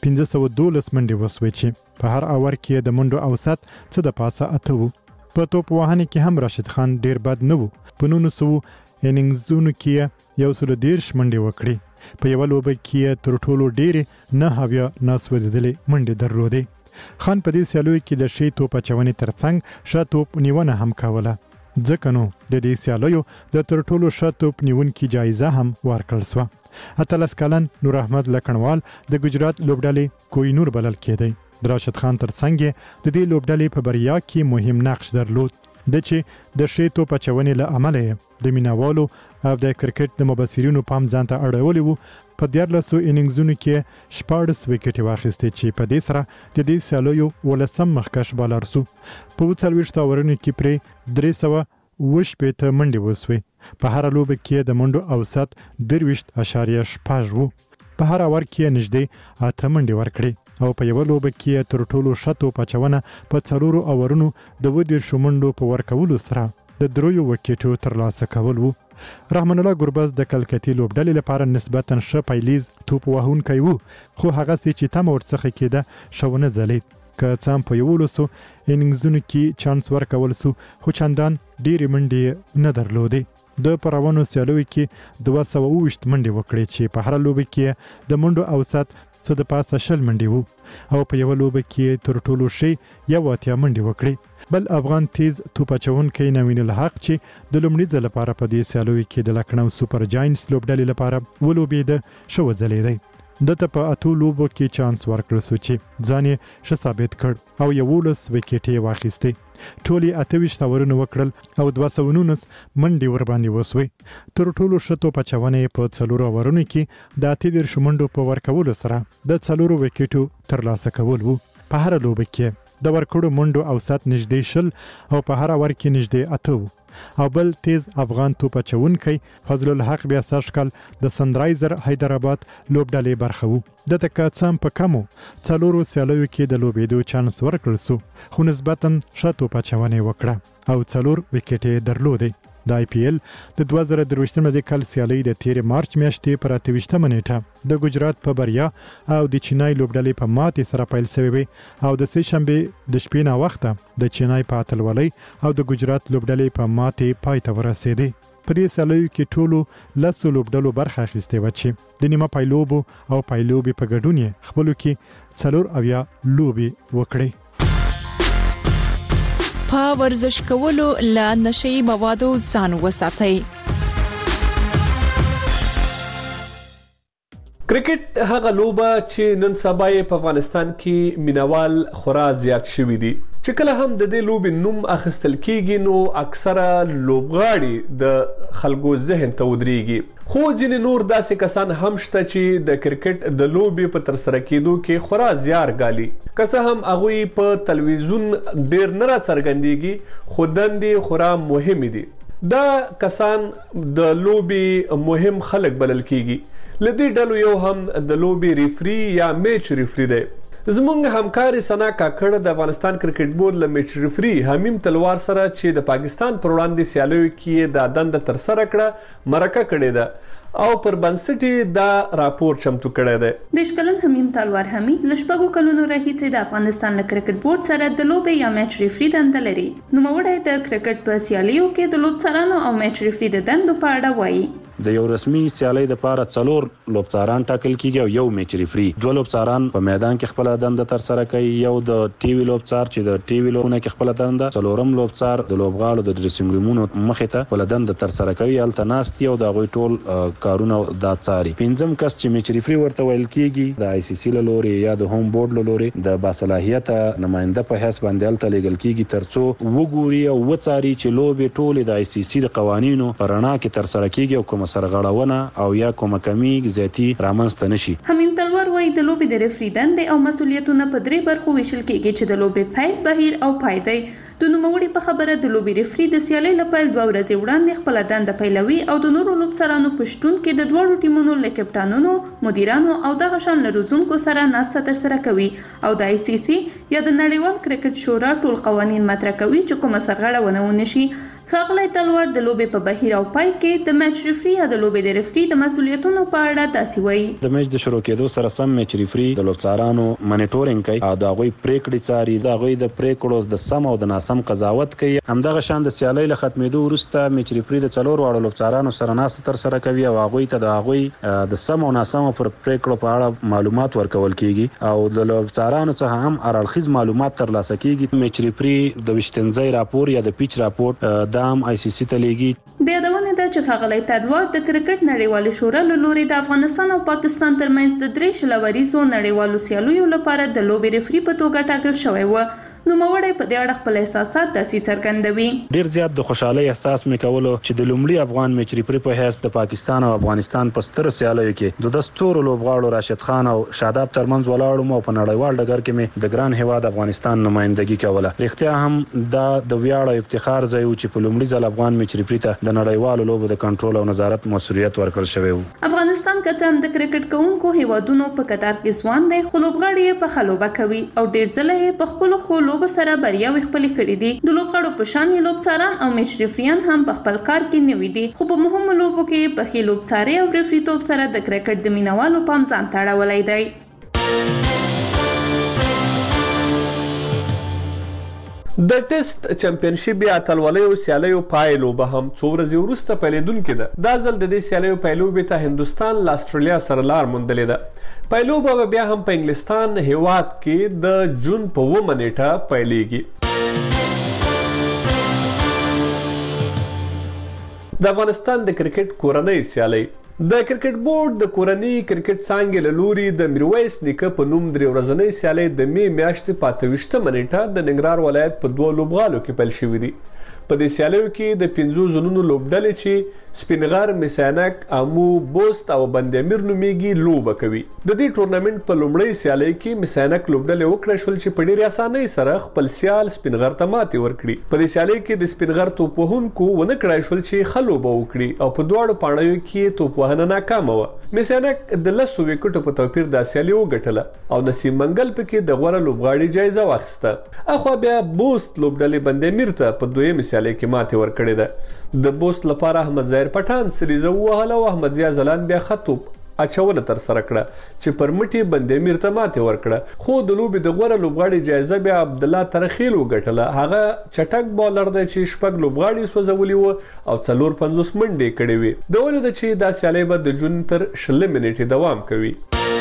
1512 منډې وسوي چې په هر اور کې د منډو اوسط څه د پاسه اته وو په توپ وهنه کې هم راشد خان ډیر بد نه وو په 900 اننګزونو کې 110 منډې وکړي په یو لوبه کې تر ټولو ډیر نه هاویا ناسوځېدلې منډې درلودې خان په دې سیالیو کې د شی توپ چونې ترڅنګ شا توپ نیونه هم کوله ځکه نو د دې سیالیو د تر ټولو شا توپ نیونکي جایزه هم ورکړل شو اتلس کلن نور احمد لکنوال د ګجرات لوبډلې کوینور بلل کېدی د راشد خان ترڅنګ د دې لوبډلې په بریا کې مهم نقش درلود د چې د شی توپ چونې له عمله د میناوالو او د کرکټ د مبصرینو پام ځان ته اړولې وو په 14 اننګزونو کې 14 وکټ واخیستې چې په دې سره د دې سیالیو ولسم مخکش بالر سو په 40 اورونو کې پر 300 منډې وسوي په هر لوب کې د منډو اوسط 23.5 وو په هر اور کې نږدې 8 منډې ورکړې او په یو لوب کې تر ټولو شاتو پچونه په څلورو اورونو د 10 منډو په ورکولو سره د درویو وکټو ترلاسه کول وو رحمان الله ګربز د کلکتی لوبډلې لپاره نسبتاً ښه پایلیز توپ وهونکی وو خو هغه چې تم ورڅخه کېده شونه ځلید که څم په یو لسو اننګزونو کې چانس ورکول سو خو چندان ډېری منډې نه درلودې د پروانو سیالوي کې 220 منډې وکړې چې په هر لوب کې د منډو اوسط څه د پاسه شل منډې وو او په یو لوب کې تر ټولو شي یو اتیا منډې وکړې بل افغان تیز توپ چونکي نوین الحق چې د لومړي ځل لپاره په دې سیالوي کې د لکنو سوپر جاینټس لوبډلې لپاره ولوبېده شو ځلېدی دته په اتو لوبو کې چانس ورکړل سو چې ځان یې ښه ثابت کړ او 11 وکټې واخیستې ټولي 28 اورونه وکړل او 219 منډې ور باندې وسوي تر ټولو شتو په چونه په څلورو اورونو کې د 30 منډو په ورکولو سره د څلورو وکټو ترلاسه کول وو په هر لوب کې د ورکړو منډو اوسط نږدې شل او په هر اور کې نږدې اته او بل تیز افغان توپ چونکی فضل الحق بیا ساشکل د سنرایزر حیدرآباد لوبډلې برخه وو د تکاڅم په کمو څلورو سیالیو کې د لوبېدو چانس ورکړل سو خو نسبتاً ښه توپ چونه وکړه او څلور وکټې درلودې د آی پی ایل د 2023 د کال سیالي د 13 مارچ میاشتې پر 28 نیټه د ګجرات په بریا او د چینای لوبډلې په ماتې سره پیل شوی او د سه شنبه د شپې نه وخته د چینای په اتلولۍ او د ګجرات لوبډلې په ماتې پای ته ورسېدې په دې سیالیو کې ټولو لسو لوبډلو برخه اخیستې و چې د نیمه پایلوبو او پایلوبي په ګډون یې خپلو کې 4 لوبي وکړي. په ورزش کولو له نشي موادو ځان وساتئ. کرکټ هغه لوبه چې نن سبا په افغانستان کې مینوال خورا زیات شوي دي چې کله هم د دې لوبې نوم اخیستل کیږي نو اکثره لوبغاړي د خلکو ذهن ته ودرېږي، خو ځینې نور داسې کسان هم شته چې د کرکټ د لوبې په ترسره کېدو کې خورا زیار ګالي، که څه هم هغوی په تلویزیون ډېر نه راڅرګندېږي خو دندې خورا مهمې دي. دا کسان د لوبې مهم خلک بلل کیږي. لدې ډلو یو هم د لوبي ریفری یا میچ ریفری دی. زمونږ همکار سنا کاکړ د افغانستان کرکټ بورډ له میچ ریفری حمیم تلوار سره چې د پاکستان پر وړاندې سیالیو کې د دند تر سره کړه مرکه کړې ده او پر بنسټي دا راپور چمتو کړی دی. د شکلن حمیم تلوار حمید لشپګو کلونو راهیسې د افغانستان له کرکټ بورډ سره د لوبې یا میچ ریفری دنده لري. نو موړی د کرکټ په سیالیو کې د لوبڅارانو او میچ ریفری د دندو په اړه وایي. د یو رسمي سیالي د لپاره 4 لوبڅاران ټاکل کیږي او یو میچ ریفری. 2 لوبڅاران په میدان کې خپل دنده تر سره کوي، یو د ټي وی لوبڅار چې د ټي وی لوبونه کې خپل دنده، 4م لوبڅار د لوبغاړو د ډریسینګ رومونو مخې ته خپل دنده تر سره کوي، الته ناست یو د غوي ټول کارونه د څاري. 5م کس چې میچ ریفری ورته ویل کیږي د آی سی سی لوري یا د هوم بورډ لوري د باصلاحیت نماینده په حساب باندې الته لیګل کیږي ترڅو وګوري او وڅاري چې لوبې ټول د آی سی سی د قوانینو پرانا کې تر سره کیږي او کوم سرغړونه او یا کومه کمی زیاتی رامنځته نشي. حمیم تلوار وایي د لوبې د ریفری دندې او مسولیتونه په 3 برخو ویشل کیږي چې د لوبې پیل، بهیر او پای دی. د نوموړي په خبره د لوبې ریفری د سیالۍ لپاره 2 ورځې وړاندې خپل دنده پیلوي او د نورو لوبڅارانو په شتون کې د دوړو ټیمونو له کپټانونو، مدیرانو او دغه شان له روزونکو سره ناسته تر سره کوي او د آی سی سی یا د نړیوال کرکټ شورا ټول قوانین مطرح کوي چې کومه سرغړونه ونه شي. ښاغلی تلوار د لوبې په بهیر او پای کې د میچ ریفری یا د لوبې د ریفری د مسولیتونو په اړه داسې وایي. د میچ د شروع کېدو سره سم میچ ریفری د لوبڅارانو مانیټورینګ کوي او د هغوی پریکړې څاري، د هغوی د پریکړو د سم او د ناسم قضاوت کوي. همدغه شان د سیالۍ له ختمېدو وروسته میچ ریفری د 4 واړو لوبڅارانو سره ناسته تر سره کوي او هغوی ته د هغوی د سم او ناسم پر پریکړو په اړه معلومات ورکول کیږي او د لوبڅارانو څخه هم اړخیز معلومات ترلاسه کیږي. میچ ریفری د وشتنځي راپور یا د پیچ راپور د آی سی سی ته لیږي. د یادونه ده چې ښاغلی تلوار د کرکټ نړیوالې شورا له لوري د افغانستان او پاکستان ترمنځ د 3 شلوریزو نړیوالو سیالیو لپاره د لوبې ریفری په توګه ټاکل شوی و. نوموړی په دې اړه خپل احساسات داسې څرګندوي. ډیر زیات د خوشحالۍ احساس مې کولو چې د لومړي افغان میچ ریفری په حیث د پاکستان او افغانستان په ستر سیالیو کې د ستورو لوبغاړو راشد خان او شاداب ترمنځ ولاړم او په نړیوال ډګر کې مې د ګران هیواد افغانستان نمائندګي کوله. رښتیا هم دا د ویاړ او افتخار ځای و چې په لومړي ځل افغان میچ ریفری ته د نړیوالو لوبو د کنټرول او نظارت مسؤلیت ورکړل شوی و. افغانستان که څه هم د کرکټ کوونکو هیوادونو په قطار کې ځوان دی خو لوبغاړي یې په خلوبه کوي او ډیر ځله یې په خپلو ښو لوبو سره بریا خپلې کړې دي. د لوبغاړو په شان یې لوبڅاران او میچ ریفریان هم په خپل کار کې نوي دي، خو په مهمو لوبو کې په ښې لوبڅارۍ او ریفریتوب سره د کرکټ د مینوالو پام ځان ته اړولی دی. د ټیسټ چمپionشپ یا اتلولیو سیالیو پای لوبه هم 2 ورځې وروسته پیلېدونکې ده. دا ځل د دې سیالیو پیلوبې ته هندوستان له استرالیا سره لار موندلې ده. پیلوبه بیا هم په انګلستان هیواد کې د جون په 9 نیټه پیلېږي. د افغانستان د کرکټ کورنۍ سیالۍ د کرکټ بورډ د کورنۍ کرکټ څانګې له لوري د میرویس نیکه په نوم 3 ورځنۍ سیالۍ د می میاشتې په 28 نیټه د ننګرهار ولایت په 2 لوبغالو کې پیل شوې دي. په دې سیالیو کې د 5 زونونو لوبډلې چې سپینغر، مسانک، امو، بوست او بندامیر نومیږي لوبه کوي. د دې ټورنمنت په لومړۍ سیالۍ کې مسانک لوبډلې وکړه شول چې په ډېرې اسانۍ سره خپل سیال سپینغر ته ماتې ورکړي. په دې سیالۍ کې د سپینغر توپ وهونکو ونه کړای شول چې ښه لوبه وکړي او په دواړو پاڼیو کې توپ وهنه ناکامه وه. مسانک د 10 وکټو په توپیر دا سیالي وګټله او نسیم منګل پکې د غوره لوبغاړي جایزه واخیسته. اخوا بیا بوست لوبډلې بندامیر ته په 2مې سیالۍ کې ماتې ورکړې ده. د بوست لپاره احمد ظاهر پټان سریزه ووهله او احمد ضیا زلان بیا ښه توپ اچونه تر سره کړه چې پر مټي بند امیر ته ماته ورکړه خو د لوبي د غوړه لوبغاړي جایزه بیا عبد الله ترخیل وګټله هغه چټک بالر دی چې شپږ لوبغاړي سوځولي وو او 450 منډې کړې وي د ولې د چې دا سیالي به د جون تر 20 منټې دوام کوي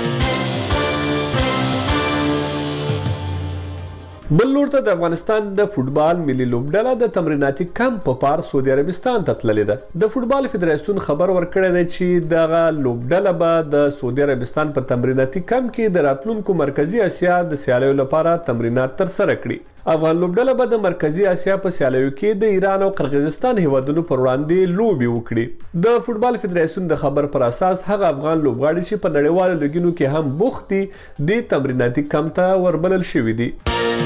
بل لور ته د افغانستان د فوتبال ملي لوبډله د تمریناتي کمپ په پار سعودي عربستان ته تللې ده د فوتبال فدراسیون خبر ورکړی دی چې دغه لوبډله به د سعودي عربستان په تمریناتي کمپ کې د راتلونکو مرکزی اسیا د سیالیو لپاره تمرینات ترسره کړي افغان لوبډله به د مرکزی اسیا په سیالیو کې د ایران او قرغیزستان هیوادونو پر وړاندې لوبي وکړي د فوتبال فدراسیون د خبر پر اساس هغه افغان لوبغاړي چې په نړیوالو لیګونو کې هم بوخت دي د تمریناتي کمپ ته وربلل شوي دي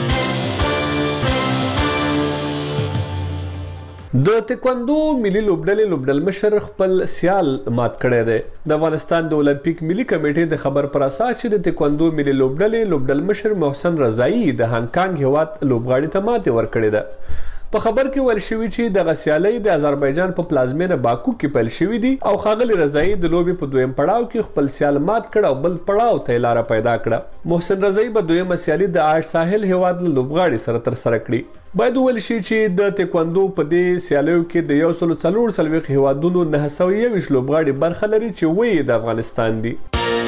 د تکواندو ملي لوبډل مشر خپل سیال مات کړی دی د افغانستان د اولمپیک ملي کمیټې د خبر پر اساس چې د تکواندو ملي لوبډل مشر محسن رضایی د هانګ کانګ هیواد لوبغاړي ته ماته ورکړې ده په خبر کې ویل شوی چې د غسیالۍ د آذربایجان په پلازمینه باکو کې پیل شوی دي او خاغلی رضایی د لوبي په دویم پړاو کې خپل سیال مات کړ او بل پړاو ته لار پیدا کړه محسن رضایی په دویمه سیالي د آش ساحل هیواد لوبغاړي سره تر سره کړی باید ویل شي چې د تکواندو په دې سیالیو کې د 140 هیوادونو 921 لوبغاړي برخه لري چې وایي د افغانستان دي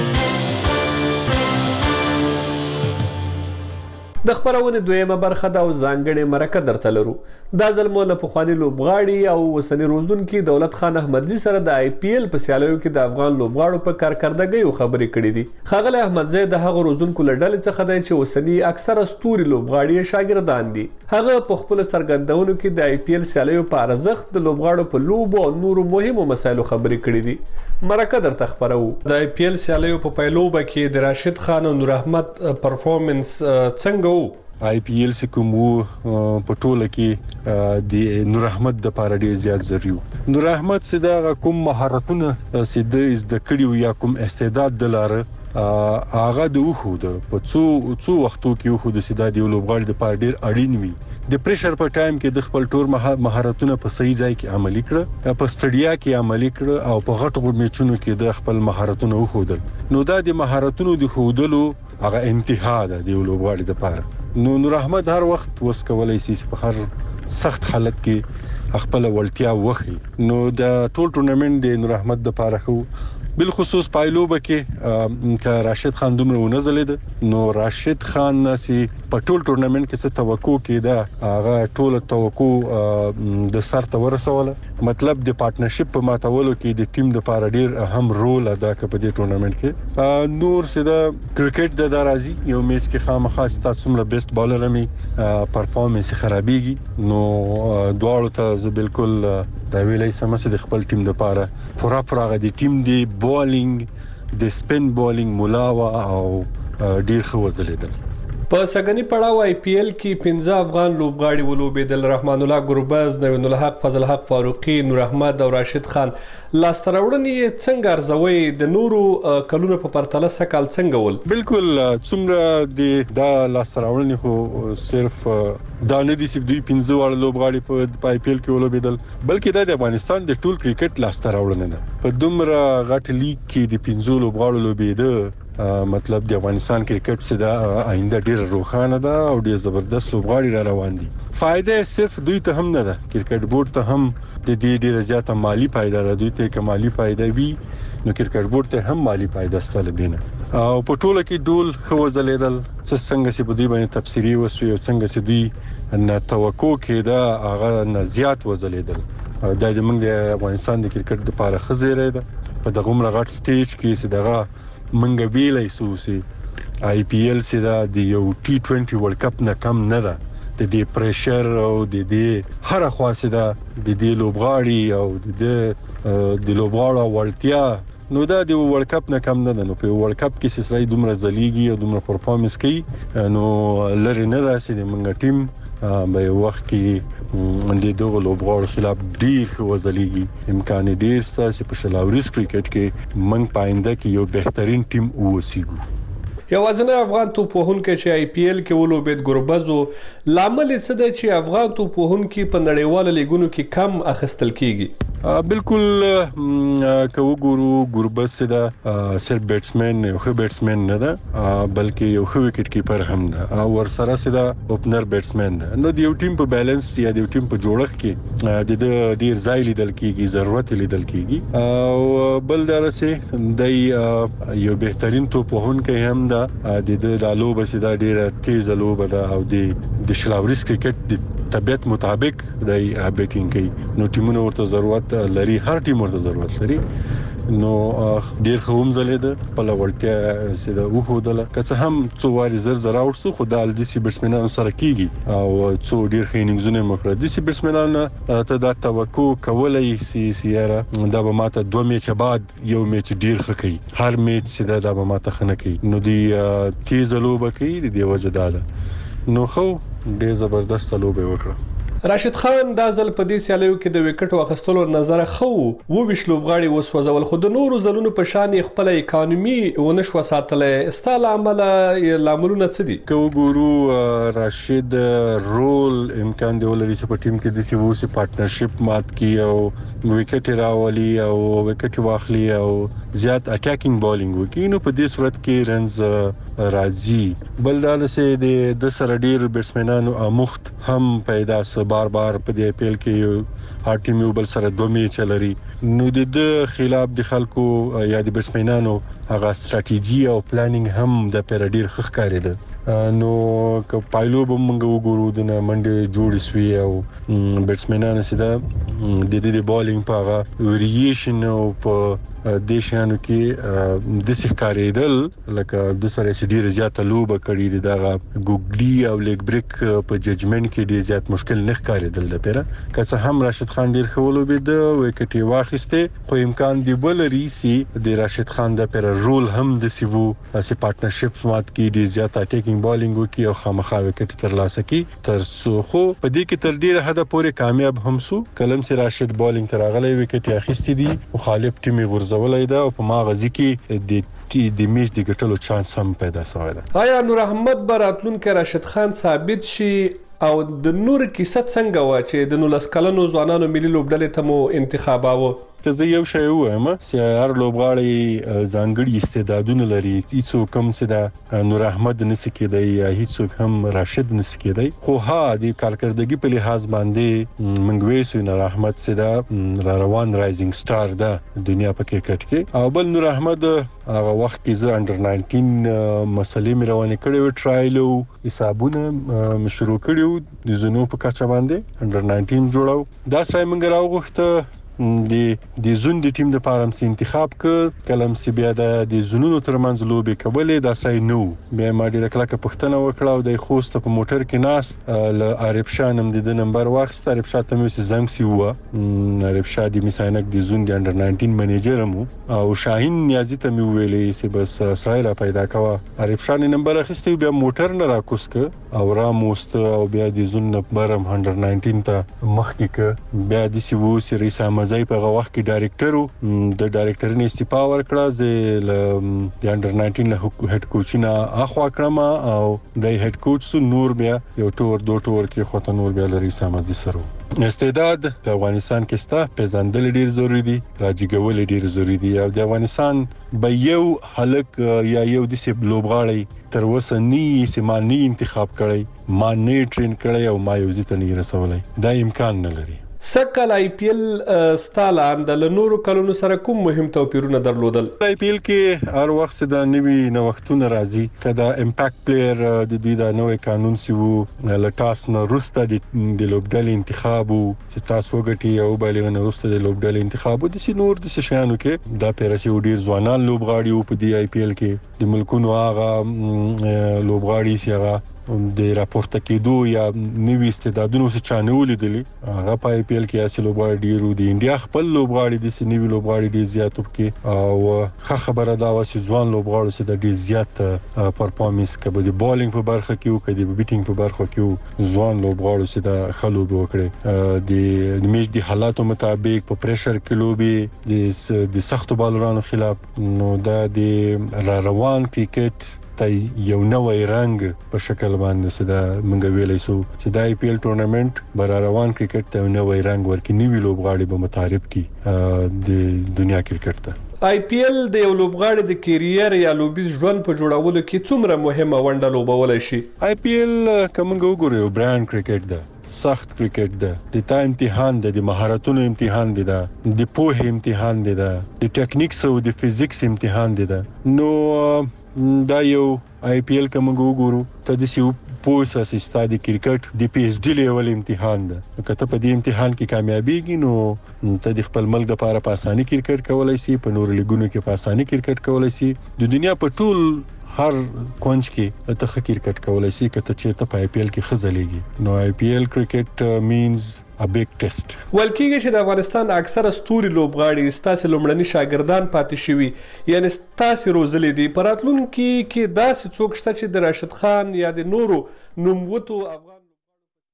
د خبرونه دویمه برخه دا ځانګړې مرکه درته لرو دا ځلمو له پخوانی لوبغاړي او وسنی روزونکي دولت خان احمدزي سره د آی پی ایل په سیالیو کې د افغان لوبغاړو په کارکردګۍ خبرې کړې دي خاغلی احمدزي د هغه روزونکو لړل څخه دی چې وسنی اکثره ستوري لوبغاړي شاګردان دي هغه په خپل سرګندونو کې د آی پی ایل سیالیو په ارزښت د لوبغاړو په لوبو او نورو مهمو مسایلو خبرې کړې دي مرکه درته خبرو د آی پی ایل سیالیو په پیلوبه کې د راشد خان او نور احمد پرفورمنس څنګه آی پی ایل کوم په ټوله کې د نور احمد د پاره ډیر زیات ضروري نور احمد سدا کوم مهارتونه سید از د کړیو یا کوم استعداد دلاره هغه د وخود په څو وختو کې وخود سدا دی لوبغاړي د پاره ډیر اړین وي د پریشر په ټایم کې د خپل ټور مهارتونه په صحیح ځای کې عملي کړه په سټډیا کې عملي کړه او په غټو میچونو کې د خپل مهارتونه وخودل نو دا د مهارتونو د خودلو هغه انتها ده د لوبغاړي د پاره نور احمد هر وخت وس کولای شي په هر سخت حالت کې خپل ولټیا وخی نو د ټول ټورنمنت د نور احمد د پاره خو بالخصوص پایلوبه کې ک راشد خان دومره ونزلید نو راشد خان نسی په ټول ټورنمنت کې څه توقع کېده هغه ټول توقع د سر ته ورسوله مطلب د پارټنرشپ په ماتولو کې د ټیم د پاره ډیر اهم رول ادا کړ په دې ټورنمنت کې نور سدا کرکټ د درازي یو میچ کې خامخا ستاسو څومره بیسټ بالر می پرفورمنس خرابېږي نو دواړو ته زه بالکل دا ویلای سم چې د خپل ټیم د پاره پورا د ټیم دی بولینګ د سپین بولینګ ملاوا او ډیر خو وزلیدل په سګنی پړاو آی پی ایل کې 15 افغان لوبغاړي ولوبېدل رحمان الله ګربز نوین الحق فضل حق فاروقي نور احمد او راشد خان لاستراوړنې څنګه ارزوي د نورو کلونو په پرتله سکال څنګه ول بالکل څومره د لاستراوړنې خو صرف دا نه دي چې دوی 15 وړ لوبغاړي په آی پی ایل کې ولوبېدل بلکې د افغانستان د ټول کرکټ لاستراوړنه ده په دومره غټ لیګ کې د 15 لوبغاړو لوبېده مطلب د افغانستان کرکټ سره د آینده ډیر روښانه ده او ډیر زبردست لوبغاړي را روان دي فائدې صرف دوی ته هم نه ده کرکټ بورډ ته هم د دې ډیر زیاته مالی فائدہ ده دوی ته کمالي فائدہ وی نو کرکټ بورډ ته هم مالی فائدہ ستل دینه او په ټوله کې ډول خو زلیدل څنګه چې په دې باندې تفسیری وسوي او څنګه چې دوی نه توقع کېده هغه نه زیات وزلیدل دا د موږ د افغانستان د کرکټ لپاره خزیره ده په دغه مرغټ سټیج کې چې دغه منګ ویلای سوسي آی پی ایل سره د یو ټي 20 ورلد کپ نه کم نه ده د دې پریشر او د دې هر خاصه ده د دې لوبغاړي او د لوبغاړو ورتیا نو دا د ورلد کپ نه کم نه ده نو په ورلد کپ کې سړی دومره ځلیږي او دومره پرفورمنس کوي نو لری نه ده چې موږ ټیم به وخت کې د دغه لوبغاړو خلاف ډیر وزلیږي امکان ډیر ستاسو په شلاوريس کرکټ کې منګ پاینده کې یو بهترین ټیم ووسیږو یوازینی افغان توپوهونکی چې آی پی ایل کې ولوبېد ګربزو لامل څه دی چې افغان توپوهونکي په نړیوالو لیګونو کې کم اخیستل کیږي بالکل کو ګورو ګوربس دا سر بیټسمن یو ښه بیټسمن نه ده بلکې یو ښه وکټ کیپر هم ده او ور سره سدا اوپنر بیټسمن ده نو د یو ټیم په بیلانس یا د یو ټیم په جوړښت کې د ډیر ځای لیدل کیږي ضرورت لیدل کیږي او بل درسه د یو بهترین توپ وهونکی هم ده د لوبه سدا ډیر تیز لوبه ده او د شلاوريس کرکټ د طبيعت مطابق د بیټینګ کوي نو ټیمونو ورته ضرورت لري هر ټیم ورته ضرورت لري نو ډیر خوم زلید په لورتیا سیده وخودله که هم څو واري زر اوټسو خدای د سی بیټسمنانو سره کیږي او څو ډیر خینینګزونه مکړه د سی بیټسمنانو ته دا توقع کولای سیاره دا به ماته 2 میچ بعد یو میچ ډیر خکې هر میچ سیده دا به ماته خنه کوي نو دی تیز لوبه کوي د وجه داده نو خو ډیر زبردست لوبه وکړه راشد خان دا ځل په دې سیالیو کې د وکټ واخیستلو نظر خو وښ لوبغاړي وسوځول خو د نورو زلونو په شان خپل اکانومي ونشو ساتلې استاله عمل لاملونه څه دي کو ګورو راشد رول امکان دی ولري چې په ټیم کې د سیوسي پارټنرشپ مات کی او وکټ راولي او وکټ واخلي او زیات اٹیکینګ بالینګ وکړي نو په دې صورت کې رنز راځي بل دا چې د سره ډیر بیټسمنانو امخت هم پیدا بار په دې اپیل کې هر ټیم یو بل سره 2 میچ لري نو د خلاف د خلکو یا د بیټسمنانو هغه ستراتیژي او پلانینګ هم د پیراډیر خخ کاری ده نو که پایلو به موږ وګورو د منډه جوړ شوی او بیټسمنانو سره د دې بالینګ په هغه ویریشن او په د شانو کې د ښکاریدل لکه د سره ډیر زیاته لوبه کړی دغه ګوګلی او لیګ بریک په ججمنټ کې ډیر زیات مشکل نه ښکاریدل د پیره که هم راشد خان ډیر خولو بيد وکټي واخیسته په امکان دی بولري سي د راشد خان د پیره رول هم د سیوو سي پارټنرشپ مات کې ډیر زیات اٹیکینګ بالینګ وکي او خامخا وکټ تر لاسه کی تر سو خو په دې کې تر ډیره حد پورې کامیاب هم سو کلم سي راشد بالینګ تر غلې وکټي اخیستې دي مخالف ټیم غرزولای دا او په ماغزي کې د میچ د ګټلو چانس هم پیدا شوی دی آیا نور احمد براتلون کې راشد خان ثابت شي او د نور کیسه څنګه و چې د 19 کلنو ځوانانو ملي لوبډلې ته مو انتخاباوه ته زه یو شی وایم چې هر لوبغاړی ځانګړي استعدادونه لري هیڅ کوم څه د نور احمد نسکیدای یا هیڅ هم راشد نسکیدای خو ها د کارکردګي په لحاظ باندې منګوي سو نور احمد څه دا روان رایزینګ سٹار ده دنیا په کرکټ کې او بل نور احمد هغه وخت کې زه انډر 19 مسلې مې روانې کړې و ټرایل او حسابونه شروع کړیو د زونو په کچه باندې انډر 19 جوړاو دا سره موږ راوغوښته د زون د ټیم د پارم سي انتخاب ک کلم سی بیا د زونونو ترمنځ لوبي کولې دا سای نو بیا ما ډیره کلکه پښتنه وکړه او د خوست په موټر کې ناس ل عرب شاه نم د نمبر واخست عرب شاه ته مې زنګ سی و عرب شاه د میساینک د زون د انډر 19 منیجر مو او شاهین نیازی ته مې ویلې چې بس اسرائیل پیدا کوا عرب شاه نمبر اخیسته بیا موټر نه راکوسک او را موست او بیا د زون نمبرم انډر 19 ته مخکې ک بیا د سی وو سی ریسا مزای په وخت کې ډایریکټر د ډایریکټر نه استعفا ورکړه د انډر 19 له هډ کوچ نه اخوا کړم او د هډ کوچ نور بیا یو ټور دوه ټور کې خاطر نور بیا لري سمازي سره استعداد د افغانستان کې ستا پیژندل ډیر ضروری دي راځګول ډیر ضروری دي او د افغانستان به یو حلق یا یو د سیب لوبغاړي تر اوسه نه سیمانی انتخاب کړي ما نه ټرین کړي او ما یو ځته نه رسولای دا امکان نه لري سکل آی پی ایل ستالان د نورو کلونو سره کوم مهم توپیرونه درلودل آی پی ایل کې هر وخت د نوي نوښتونو راځي کدا امپیکټ پلیئر د دې د نوې قانون سیو لټاس نه روسته د لوبډل انتخاب او تاسو وګټي او بلې روسته د لوبډل انتخاب د نور د شانو کې دا پیرسي ډیر ځوانان لوبغاړي په دی آی پی ایل کې د ملکونو هغه لوبغاړي سیغه د راپورته کېدو یا نوې استعدادونو څخه چانولې دي هغه په آی پی ایل کې اصل لوبغاړي ډیرو د انډیا خپل لوبغاړي د سنوي لوبغاړي ډیر زیات کې او خبره دا و چې ځوان لوبغاړي چې د ډیر زیات پرفورمنس کوي د بالینګ په برخه کې او د بیټینګ په برخه کې ځوان لوبغاړي چې د خلوب وکړي د میچ د حالاتو مطابق په پریشر کې لوبي د سختو بالرانو خلاف نو دا د روان کرکټ ته یو نوې رنګ په شکل باندې سدا منګ ویلې سو چې د IPL ټورنمنت بر روان کرکټ ته نوې رنګ ورکې نیوی لوبغاړي به متعارف کی د دنیا کرکټ ته IPL د یو لوبغاړي د کیریر یا لوبیز ژوند په جوړولو کې څومره مهمه ونډه لوبولای شي IPL کومګ وګورئ برانډ کرکټ ده سخت کرکټ ده د تا امتحان ده د مهارتونو امتحان ده د پوهې امتحان ده د ټیکنیکس او د فزیکس امتحان ده نو دا یو IPL کومګ وګورو ته د سیو پوسه سیستادي کرکټ د PhD لیول امتحان ده کته په دې امتحان کې کامیابیږي نو ته د خپل ملک لپاره په اساني کرکټ کولای شي په نور لیګونو کې په اساني کرکټ کولای شي د دنیا په ټول هر کونج کې ته کرکټ کولای شي کته چې ته په IPL کې خزلېږي نو IPL کرکټ مینز a big test ولکه چې د افغانستان اکثره ستوري لوبغاړي ستاسو لومړني شاګردان پاتې شوي یعنی ستاسو روزلې دي پراتلونکو کې داسې څوک شته چې د راشد خان یا د نورو نوموتو